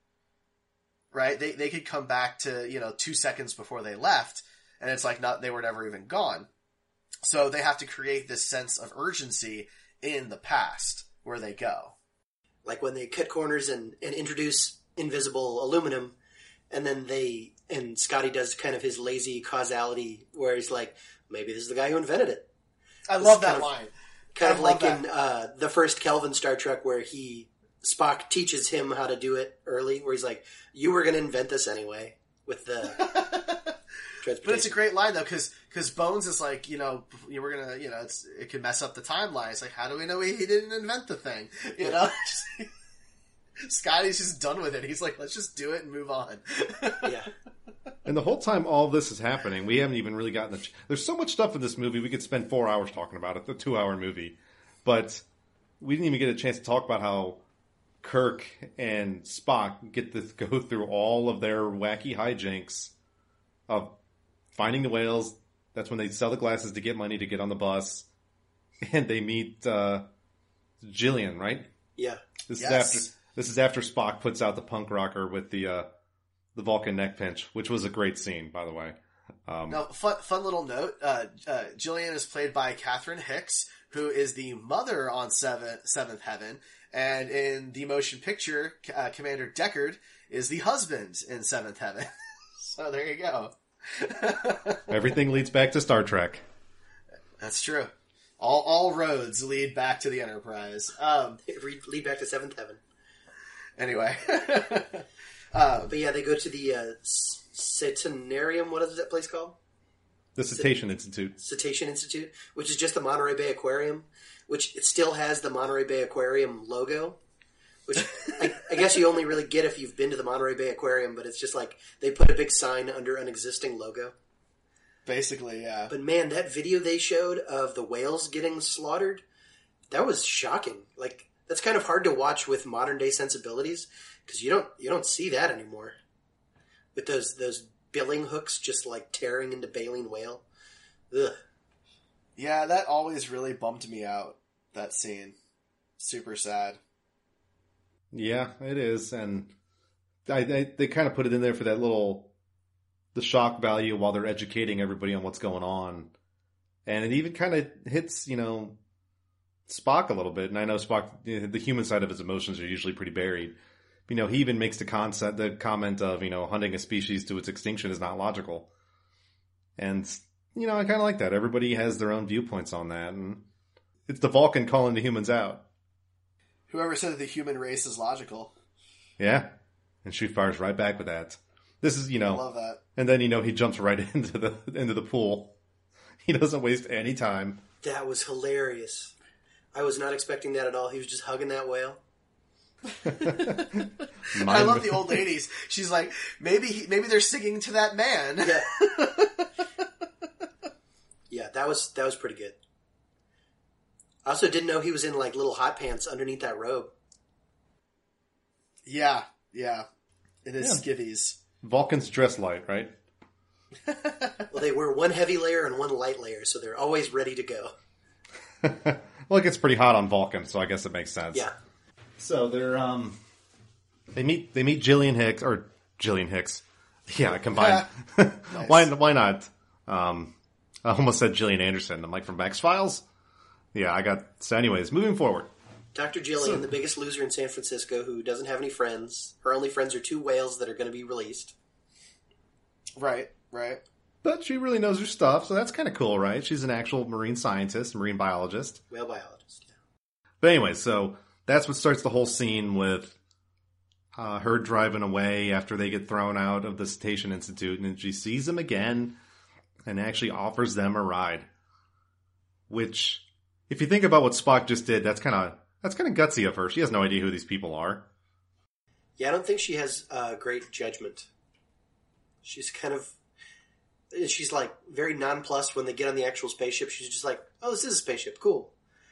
right? They they could come back to, you know, two seconds before they left, and it's like not they were never even gone. So they have to create this sense of urgency in the past where they go. Like when they cut corners and, and introduce invisible aluminum, and then they, and Scotty does kind of his lazy causality where he's like, maybe this is the guy who invented it. I This love is that kind of, line. Kind I of like that. in uh, the first Kelvin Star Trek where he, Spock teaches him how to do it early, where he's like, you were going to invent this anyway with the... But it's a great line though, because because Bones is like, you know, you were gonna, you know, it's it could mess up the timeline. It's like, how do we know he, he didn't invent the thing? You know, Scotty's just done with it. He's like, let's just do it and move on. Yeah, and And the whole time all this is happening, we haven't even really gotten the... There's so much stuff in this movie, we could spend four hours talking about it, the two-hour movie. But we didn't even get a chance to talk about how Kirk and Spock get to go through all of their wacky hijinks of finding the whales. That's when they sell the glasses to get money to get on the bus. And they meet uh, Jillian, right? Yeah. This Yes. is after this is after Spock puts out the punk rocker with the uh, the Vulcan neck pinch, which was a great scene, by the way. Um, Now, fun, fun little note. Uh, uh, Jillian is played by Catherine Hicks, who is the mother on Seventh, Seventh Heaven. And in the motion picture, uh, Commander Deckard is the husband in Seventh Heaven. So there you go. Everything leads back to Star Trek. That's true. All all roads lead back to the Enterprise. Um, Lead back to Seventh Heaven. anyway. um, But yeah, they go to the uh, Centenarium. What is that place called? The Cetacean Institute. Cetacean Institute, which is just the Monterey Bay Aquarium, which it still has the Monterey Bay Aquarium logo, which I, I guess you only really get if you've been to the Monterey Bay Aquarium, but it's just like they put a big sign under an existing logo. basically, yeah. But man, that video they showed of the whales getting slaughtered, that was shocking. Like, that's kind of hard to watch with modern day sensibilities, because you don't you don't see that anymore. With those those billing hooks just like tearing into baleen whale. Ugh. Yeah, that always really bummed me out, that scene. Super sad. Yeah, it is, and I, I, they kind of put it in there for that little, the shock value while they're educating everybody on what's going on, and it even kind of hits, you know, Spock a little bit. And I know Spock, the human side of his emotions are usually pretty buried. You know, he even makes the concept, the comment of, you know, hunting a species to its extinction is not logical, and you know, I kind of like that. Everybody has their own viewpoints on that, and it's the Vulcan calling the humans out. Whoever said that the human race is logical. Yeah. And she fires right back with that. This is, you know, I love that. And then, you know, he jumps right into the into the pool. He doesn't waste any time. That was hilarious. I was not expecting that at all. He was just hugging that whale. I love the old ladies. She's like, maybe he, maybe they're singing to that man. Yeah. Yeah, that was that was pretty good. I also didn't know he was in like little hot pants underneath that robe. Yeah, yeah. It is Yeah. skivvies. Vulcans dress light, right? Well, they wear one heavy layer and one light layer, so they're always ready to go. Well, it gets pretty hot on Vulcan, so I guess it makes sense. Yeah. So they're um, they meet they meet Jillian Hicks or Jillian Hicks. Yeah, I combined. Nice. Why why not? Um, I almost said Gillian Anderson. I'm like, from X-Files? Yeah, I got... So anyways, moving forward. Doctor Jillian, the biggest loser in San Francisco, who doesn't have any friends. Her only friends are two whales that are going to be released. Right, right. But she really knows her stuff, so that's kind of cool, right? She's an actual marine scientist, marine biologist. Whale biologist, yeah. But anyway, so that's what starts the whole scene with uh, her driving away after they get thrown out of the Cetacean Institute, and then she sees them again and actually offers them a ride. Which, if you think about what Spock just did, that's kind of that's kind of gutsy of her. She has no idea who these people are. Yeah, I don't think she has uh, great judgment. She's kind of... She's like very nonplussed when they get on the actual spaceship. She's just like, oh, this is a spaceship. Cool.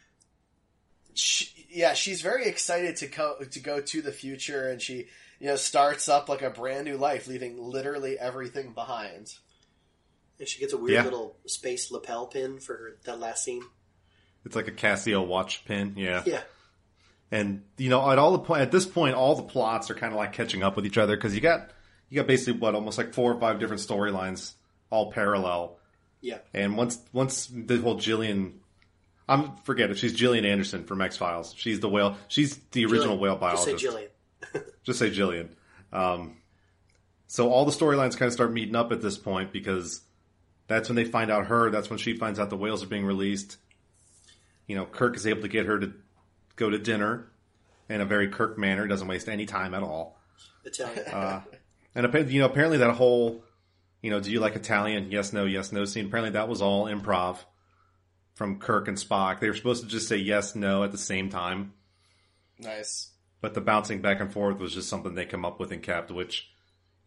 She, yeah, she's very excited to go to go to the future, and she, you know, starts up like a brand new life, leaving literally everything behind. And she gets a weird Yeah. little space lapel pin for her, that last scene. It's like a Casio watch pin, yeah. Yeah. And you know, at all the point at this point, all the plots are kind of like catching up with each other because you got you got basically what almost like four or five different storylines all parallel. Yeah. And once once the whole Jillian, I'm forget it. She's Gillian Anderson from X-Files. She's the whale. She's the original Jillian. whale biologist. Just say Jillian. Just say Jillian. Um, so all the storylines kind of start meeting up at this point because that's when they find out her. That's when she finds out the whales are being released. You know, Kirk is able to get her to go to dinner in a very Kirk manner. Doesn't waste any time at all. Italian. Uh, and appa- you know, apparently that whole, you know, do you like Italian? Yes, no, yes, no scene. Apparently that was all improv from Kirk and Spock. They were supposed to just say yes, no at the same time. Nice. But the bouncing back and forth was just something they come up with and kept, which,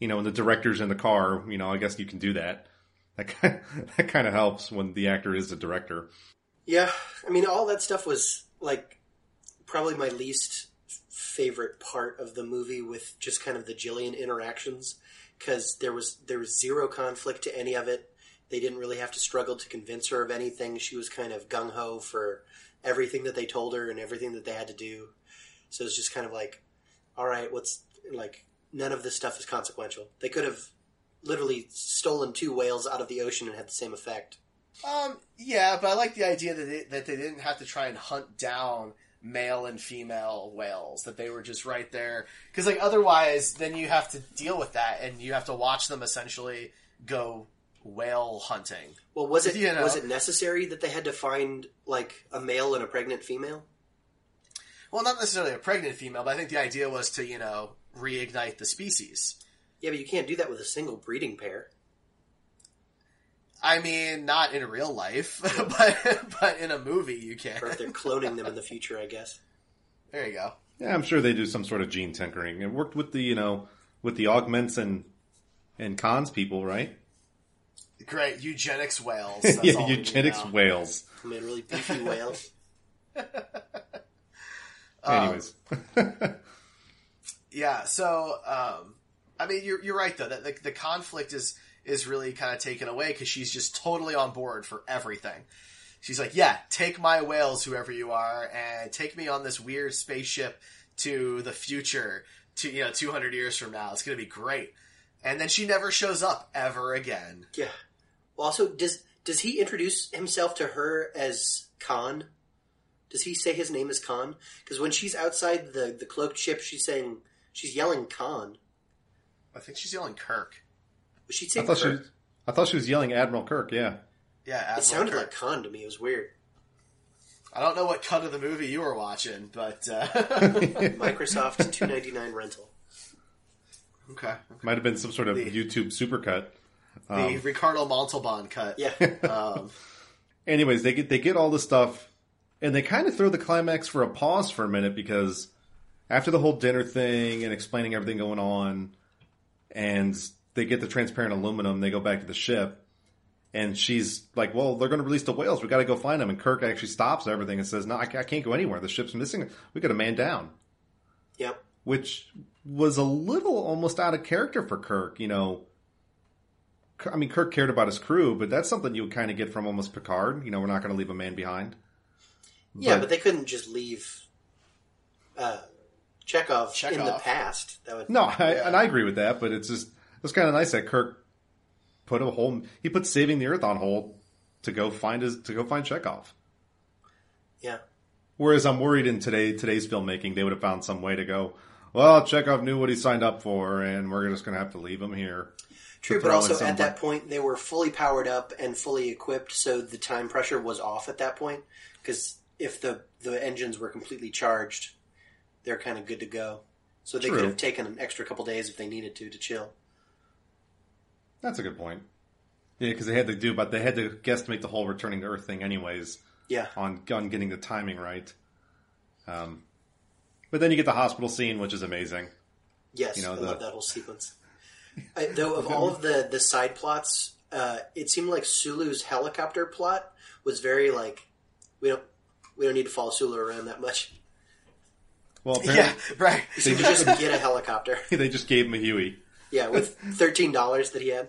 you know, and the director's in the car, you know, I guess you can do that. That kind of, that kind of helps when the actor is the director. Yeah, I mean, all that stuff was, like, probably my least favorite part of the movie, with just kind of the Jillian interactions, because there was there was zero conflict to any of it. They didn't really have to struggle to convince her of anything. She was kind of gung-ho for everything that they told her and everything that they had to do. So it's just kind of like, all right, what's, like, none of this stuff is consequential. They could have literally stolen two whales out of the ocean and had the same effect. Um, yeah, but I like the idea that they, that they didn't have to try and hunt down male and female whales, that they were just right there. Because, like, otherwise, then you have to deal with that, and you have to watch them essentially go whale hunting. Well, was it You know? was it necessary that they had to find, like, a male and a pregnant female? Well, not necessarily a pregnant female, but I think the idea was to, you know, reignite the species. Yeah, but you can't do that with a single breeding pair. I mean, not in real life, but but in a movie you can. Or if they're cloning them in the future, I guess. There you go. Yeah, I'm sure they do some sort of gene tinkering. It worked with the, you know, with the augments and and cons people, right? Great. Eugenics whales. That's Yeah, all we need eugenics now. whales. I mean, really beefy whales. Anyways. Yeah, so, um, I mean, you're you're right, though. That the, the conflict is, is really kind of taken away because she's just totally on board for everything. She's like, yeah, take my whales, whoever you are, and take me on this weird spaceship to the future, to, you know, two hundred years from now. It's going to be great. And then she never shows up ever again. Yeah. Well, also, does does he introduce himself to her as Khan? Does he say his name is Khan? Because when she's outside the, the cloaked ship, she's saying, she's yelling Khan. I think she's yelling Kirk. Was she I saying thought she Kirk? was, I thought she was yelling Admiral Kirk, yeah. Yeah, Admiral It sounded Kirk. like Khan to me. It was weird. I don't know what cut of the movie you were watching, but... Uh... Microsoft two ninety-nine rental. okay. okay. Might have been some sort of The- YouTube supercut. The Um, Ricardo Montalban cut. Yeah. Um, anyways, they get they get all this stuff, and they kind of throw the climax for a pause for a minute because after the whole dinner thing and explaining everything going on, and they get the transparent aluminum, they go back to the ship, and she's like, "Well, they're going to release the whales. We got to go find them." And Kirk actually stops everything and says, "No, I I can't go anywhere. The ship's missing. We got a man down." Yep. Which was a little almost out of character for Kirk, you know. I mean, Kirk cared about his crew, but that's something you would kind of get from almost Picard. You know, we're not going to leave a man behind. Yeah, but, they couldn't just leave uh, Chekhov, in Chekhov. the past. That would No, I, Yeah. and I agree with that, but it's just, it's kind of nice that Kirk put a whole, he put saving the Earth on hold to go find his, to go find Chekhov. Yeah. Whereas I'm worried in today, today's filmmaking, they would have found some way to go, well, Chekhov knew what he signed up for, and we're just going to have to leave him here. True, to but throw in also some- at that point they were fully powered up and fully equipped, so the time pressure was off at that point. Because if the the engines were completely charged, they're kind of good to go. So they True. could have taken an extra couple days if they needed to to chill. That's a good point. Yeah, because they had to do, but they had to guesstimate the whole returning to Earth thing anyways. Yeah. On on getting the timing right. Um, but then you get the hospital scene, which is amazing. Yes, You know, I the- love that whole sequence. I, though of all of the, the side plots, uh, it seemed like Sulu's helicopter plot was very like we don't we don't need to follow Sulu around that much. Well, yeah, apparently right. So you just get a helicopter. they just gave him a Huey. Yeah, with thirteen dollars that he had.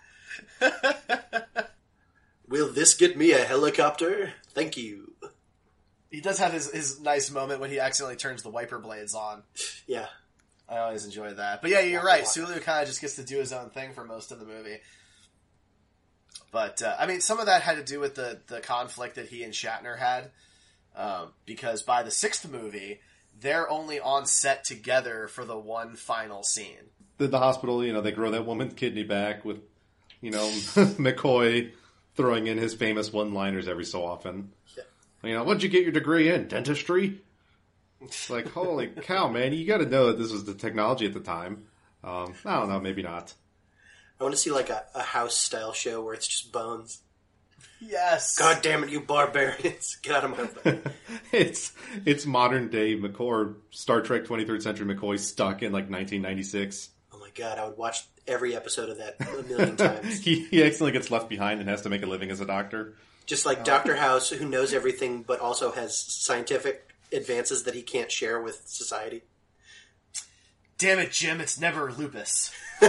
Will this get me a helicopter? Thank you. He does have his, his nice moment when he accidentally turns the wiper blades on. Yeah. I always enjoy that. But yeah, you're right. Sulu kind of just gets to do his own thing for most of the movie. But, uh, I mean, some of that had to do with the, the conflict that he and Shatner had. Um, because by the sixth movie, they're only on set together for the one final scene. The, the hospital, you know, they grow that woman's kidney back with, you know, McCoy throwing in his famous one-liners every so often. Yeah. You know, what'd you get your degree in? Dentistry? It's like, holy cow, man. You got to know that this was the technology at the time. Um, I don't know, maybe not. I want to see like a, a house-style show where it's just bones. Yes! God damn it, you barbarians. Get out of my way. it's it's modern day McCoy, Star Trek twenty-third Century McCoy stuck in like nineteen ninety-six. Oh my god, I would watch every episode of that a million times. he, he accidentally gets left behind and has to make a living as a doctor. Just like Doctor House, who knows everything but also has scientific advances that he can't share with society. Damn it, Jim, it's never lupus.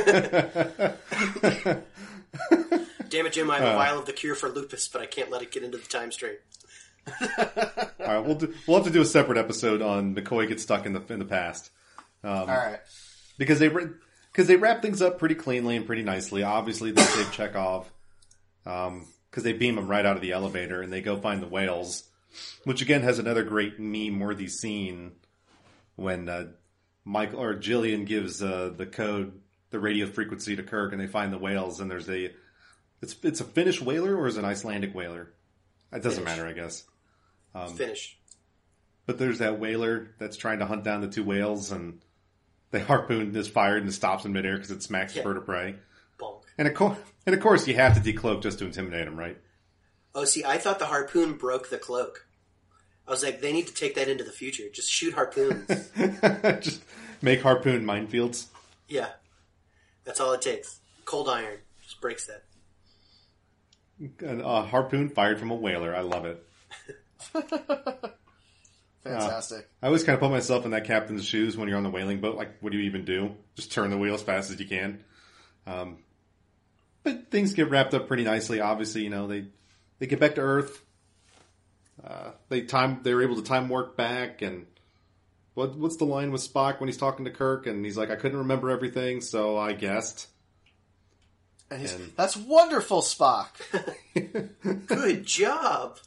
Damn it, Jim, I have a vial of the cure for lupus, but I can't let it get into the time stream. All right, we'll do, we'll have to do a separate episode on McCoy gets stuck in the in the past. Um, All right, because they because they wrap things up pretty cleanly and pretty nicely. Obviously, they save Chekhov um, because they beam him right out of the elevator and they go find the whales, which again has another great meme-worthy scene when uh, Michael or Jillian gives uh, the code, the radio frequency to Kirk, and they find the whales. And there's a it's it's a Finnish whaler or is it an Icelandic whaler? It doesn't Finnish. matter, I guess. Um, Finish. But there's that whaler that's trying to hunt down the two whales, and the harpoon is fired and it stops in midair because it smacks the Yeah. bird of prey. Bonk. And of, co- and of course, you have to decloak just to intimidate him, right? Oh, see, I thought the harpoon broke the cloak. I was like, they need to take that into the future. Just shoot harpoons. Just make harpoon minefields. Yeah. That's all it takes. Cold iron just breaks that. A uh, harpoon fired from a whaler. I love it. fantastic. I always kind of put myself in that captain's shoes when you're on the whaling boat. Like, what do you even do? Just turn the wheel as fast as you can. Um, but things get wrapped up pretty nicely. Obviously, you know, they they get back to Earth. Uh, they time they were able to time warp back. And what what's the line with Spock when he's talking to Kirk? And he's like, I couldn't remember everything, so I guessed. And he's, And- that's wonderful, Spock. Good job.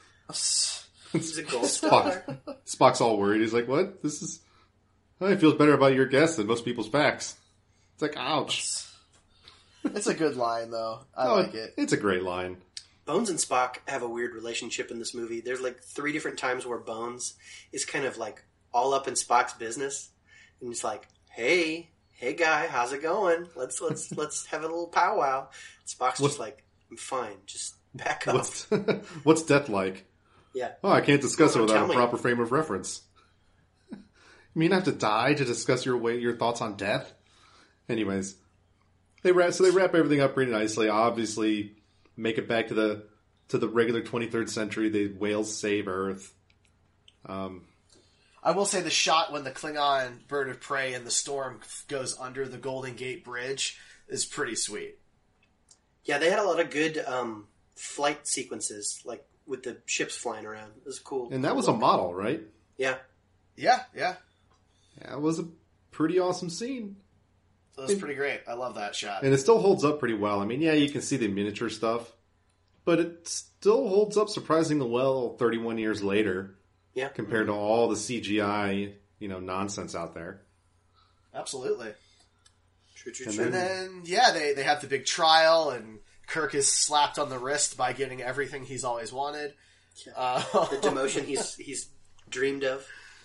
He's a gold star. Spock, Spock's all worried. He's like, what? This is... Well, it feels better about your guess than most people's facts. It's like, ouch. It's a good line, though. I Oh, like it. It's a great line. Bones and Spock have a weird relationship in this movie. There's like three different times where Bones is kind of like all up in Spock's business, and he's like, "Hey, hey, guy, how's it going? Let's let's let's have a little powwow." Spock's What- just like, "I'm fine. Just back up." What's, what's death like? Yeah. Oh, I can't discuss Oh, it without tell a me. proper frame of reference. You mean I have to die to discuss your way, your thoughts on death? Anyways, they wrap, so they wrap everything up pretty nicely. Obviously, make it back to the to the regular twenty-third century. The whales save Earth. Um, I will say the shot when the Klingon bird of prey in the storm goes under the Golden Gate Bridge is pretty sweet. Yeah, they had a lot of good um, flight sequences, like with the ships flying around. It was cool. and that was a model, right? Yeah. Yeah, yeah. Yeah, it was a pretty awesome scene. That was pretty great. I love that shot. And it still holds up pretty well. I mean, yeah, you can see the miniature stuff, but it still holds up surprisingly well thirty-one years later Yeah. compared to all the C G I, you know, nonsense out there. Absolutely. True, true, And true. And then, yeah, they, they have the big trial, and Kirk is slapped on the wrist by getting everything he's always wanted. Uh, the demotion he's he's dreamed of.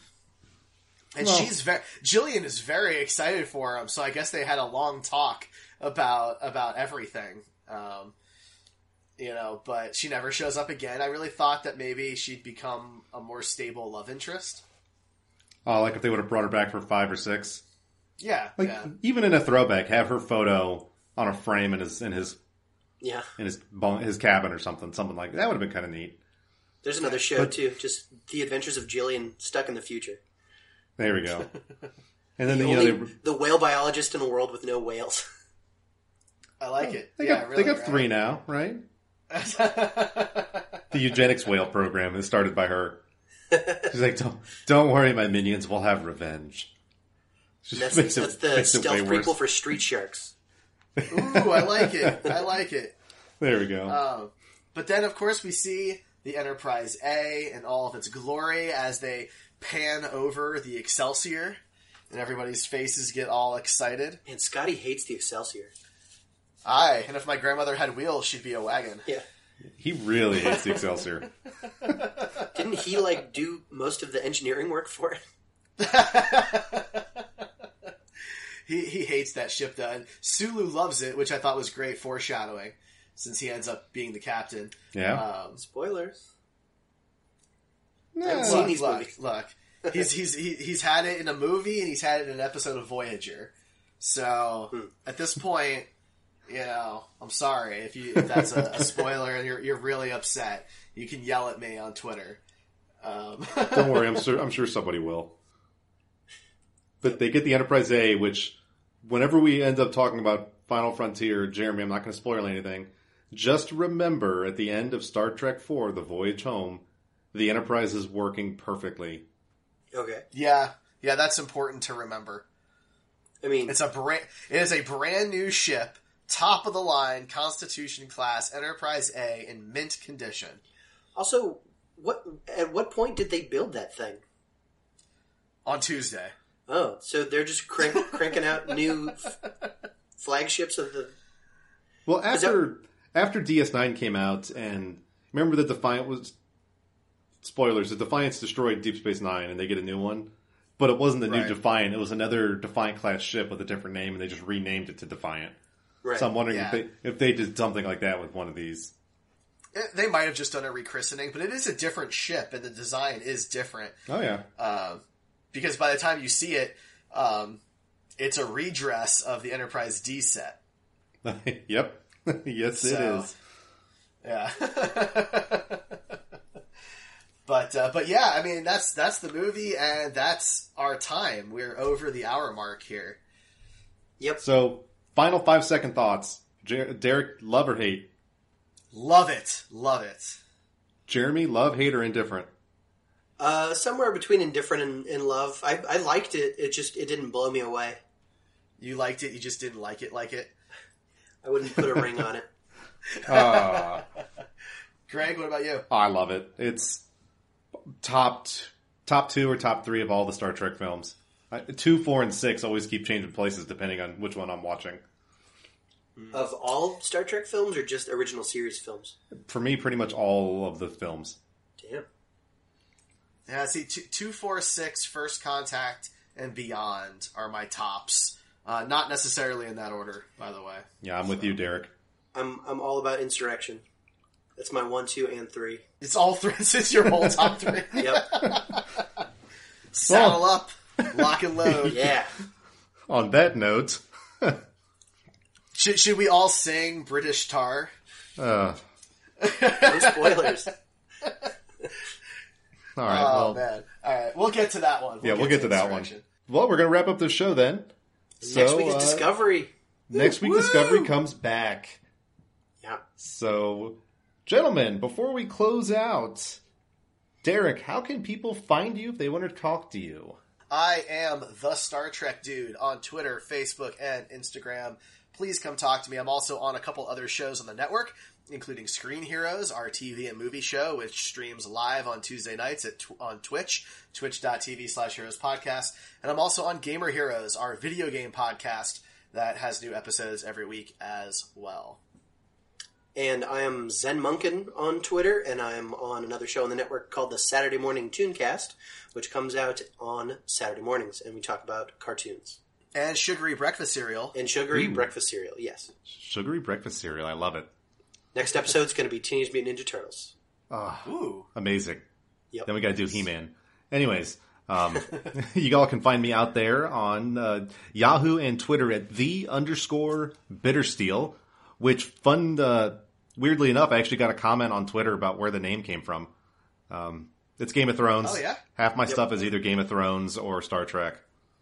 and Well- she's very Jillian is very excited for him. So I guess they had a long talk about about everything. Um, you know, but she never shows up again. I really thought that maybe she'd become a more stable love interest. Oh, like if they would have brought her back for five or six. Yeah, Like yeah. even in a throwback, have her photo on a frame in his in his Yeah. in his bunk, his cabin or something, something like that. That would have been kind of neat. There's another show But- too. Just The Adventures of Jillian stuck in the future. There we go. And then The, you know only, they the whale biologist in a world with no whales. I like it. they yeah, got really, they got right? three now, right? The eugenics whale program is started by her. She's like, don't don't worry, my minions, we'll have revenge. She That's, makes it- that's the makes it stealth way worse. prequel for Street Sharks. Ooh, I like it. I like it. There we go. Um, but then, of course, we see the Enterprise A in all of its glory as they pan over the Excelsior, and everybody's faces get all excited. And Scotty hates the Excelsior. Aye, and if my grandmother had wheels, she'd be a wagon. Yeah. He really hates the Excelsior. Didn't he like do most of the engineering work for it? He he hates that ship, though. And Sulu loves it, which I thought was great foreshadowing, since he ends up being the captain. Yeah. Um, Spoilers. No. I haven't seen look, these look, movies. look. He's he's he, he's had it in a movie, and he's had it in an episode of Voyager. So hmm. at this point, you know, I'm sorry if you if that's a, a spoiler and you're you're really upset. You can yell at me on Twitter. Um. Don't worry, I'm sure I'm sure somebody will. But they get the Enterprise A, which whenever we end up talking about Final Frontier, Jeremy, I'm not going to spoil anything. Just remember, at the end of Star Trek four, The Voyage Home, the Enterprise is working perfectly. Okay. Yeah, yeah, that's important to remember. I mean, it's a brand, it is a brand new ship, top of the line, Constitution class, Enterprise A in mint condition. Also, what at what point did they build that thing? On Tuesday. Oh, so they're just crank, cranking out new f- flagships of the. Well, after that... after D S nine came out, and remember that Defiant was spoilers. The Defiance destroyed Deep Space Nine, and they get a new one. But it wasn't the right. new Defiant. It was another Defiant class ship with a different name, and they just renamed it to Defiant. Right. So I'm wondering yeah. if they if they did something like that with one of these. They might have just done a rechristening, but it is a different ship, and the design is different. Oh yeah. Uh, because by the time you see it, um, it's a redress of the Enterprise D set. Yep. Yes, so, it is. Yeah. But uh, but yeah, I mean that's that's the movie, and that's our time. We're over the hour mark here. Yep. So, final five second thoughts. Jer- Derek, love or hate? Love it, love it. Jeremy, love, hate, or indifferent? Uh, somewhere between indifferent and, and love. I I liked it. It just it didn't blow me away. You liked it. You just didn't like it. Like it. I wouldn't put a ring on it. Uh, Greg, what about you? I love it. It's top top two or top three of all the Star Trek films. I, two, four, and six always keep changing places depending on which one I'm watching. Of all Star Trek films, or just original series films? For me, pretty much all of the films. Damn. Yeah, see, two, two, four, six, First Contact, and Beyond are my tops. Uh, not necessarily in that order, by the way. Yeah, I'm so. with you, Derek. I'm I'm all about Insurrection. That's my one, two, and three. It's all three. It's your whole top three. Yep. Saddle up, lock and load. Yeah. On that note, should should we all sing British Tar? Uh, no spoilers. All right. Oh well, man. All right, we'll get to that one. We'll yeah, get we'll get to, to that one. Well, we're gonna wrap up the show then. Next so, week is uh, Discovery. Next week, Woo! Discovery comes back. Yeah. So, gentlemen, before we close out, Derek, how can people find you if they want to talk to you? I am the Star Trek Dude on Twitter, Facebook, and Instagram. Please come talk to me. I'm also on a couple other shows on the network, including Screen Heroes, our T V and movie show, which streams live on Tuesday nights at tw- on Twitch, twitch.tv slash heroes podcast. And I'm also on Gamer Heroes, our video game podcast that has new episodes every week as well. And I am Zen Munkin on Twitter, and I am on another show on the network called the Saturday Morning Tooncast, which comes out on Saturday mornings, and we talk about cartoons. And Sugary Breakfast Cereal. And Sugary Ooh. Breakfast Cereal, yes. Sugary breakfast cereal. I love it. Next episode's going to be Teenage Mutant Ninja Turtles. Oh, Ooh. Amazing. Yep. Then we got to do He-Man. Anyways, um, you all can find me out there on uh, Yahoo and Twitter at the underscore Bittersteel, which fun, uh, weirdly enough, I actually got a comment on Twitter about where the name came from. Um, it's Game of Thrones. Oh, yeah? Half my Yep. stuff is either Game of Thrones or Star Trek.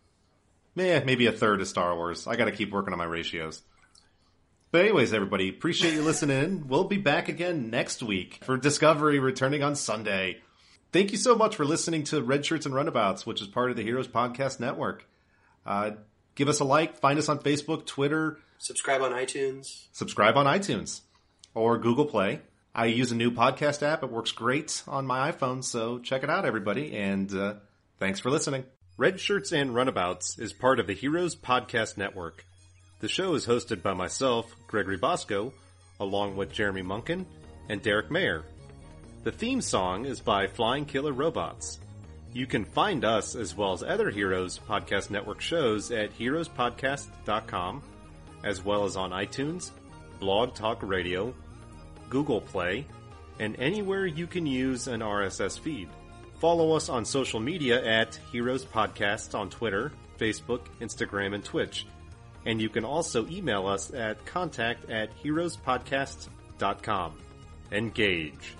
Yeah, maybe a third is Star Wars. I got to keep working on my ratios. But anyways, everybody, appreciate you listening. We'll be back again next week for Discovery returning on Sunday. Thank you so much for listening to Red Shirts and Runabouts, which is part of the Heroes Podcast Network. Uh, give us a like, find us on Facebook, Twitter. Subscribe on iTunes. Subscribe on iTunes or Google Play. I use a new podcast app. It works great on my iPhone, so check it out, everybody. And uh, thanks for listening. Red Shirts and Runabouts is part of the Heroes Podcast Network. The show is hosted by myself, Gregory Bosco, along with Jeremy Munkin and Derek Mayer. The theme song is by Flying Killer Robots. You can find us, as well as other Heroes Podcast Network shows, at heroes podcast dot com, as well as on iTunes, Blog Talk Radio, Google Play, and anywhere you can use an R S S feed. Follow us on social media at Heroes Podcast on Twitter, Facebook, Instagram, and Twitch. And you can also email us at contact at heroes podcast dot com. Engage.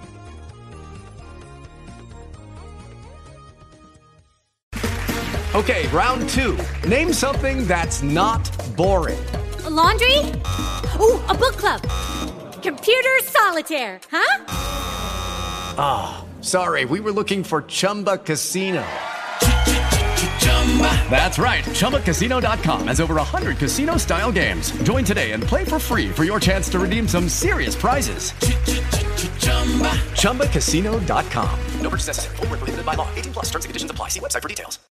Okay, round two. Name something that's not boring. A laundry? Ooh, a book club. Computer solitaire, huh? Ah, oh, sorry, we were looking for Chumba Casino. That's right, Chumba Casino dot com has over one hundred casino-style games. Join today and play for free for your chance to redeem some serious prizes. Chumba Casino dot com. No purchase necessary. Void where prohibited by law. eighteen plus. Terms and conditions apply. See website for details.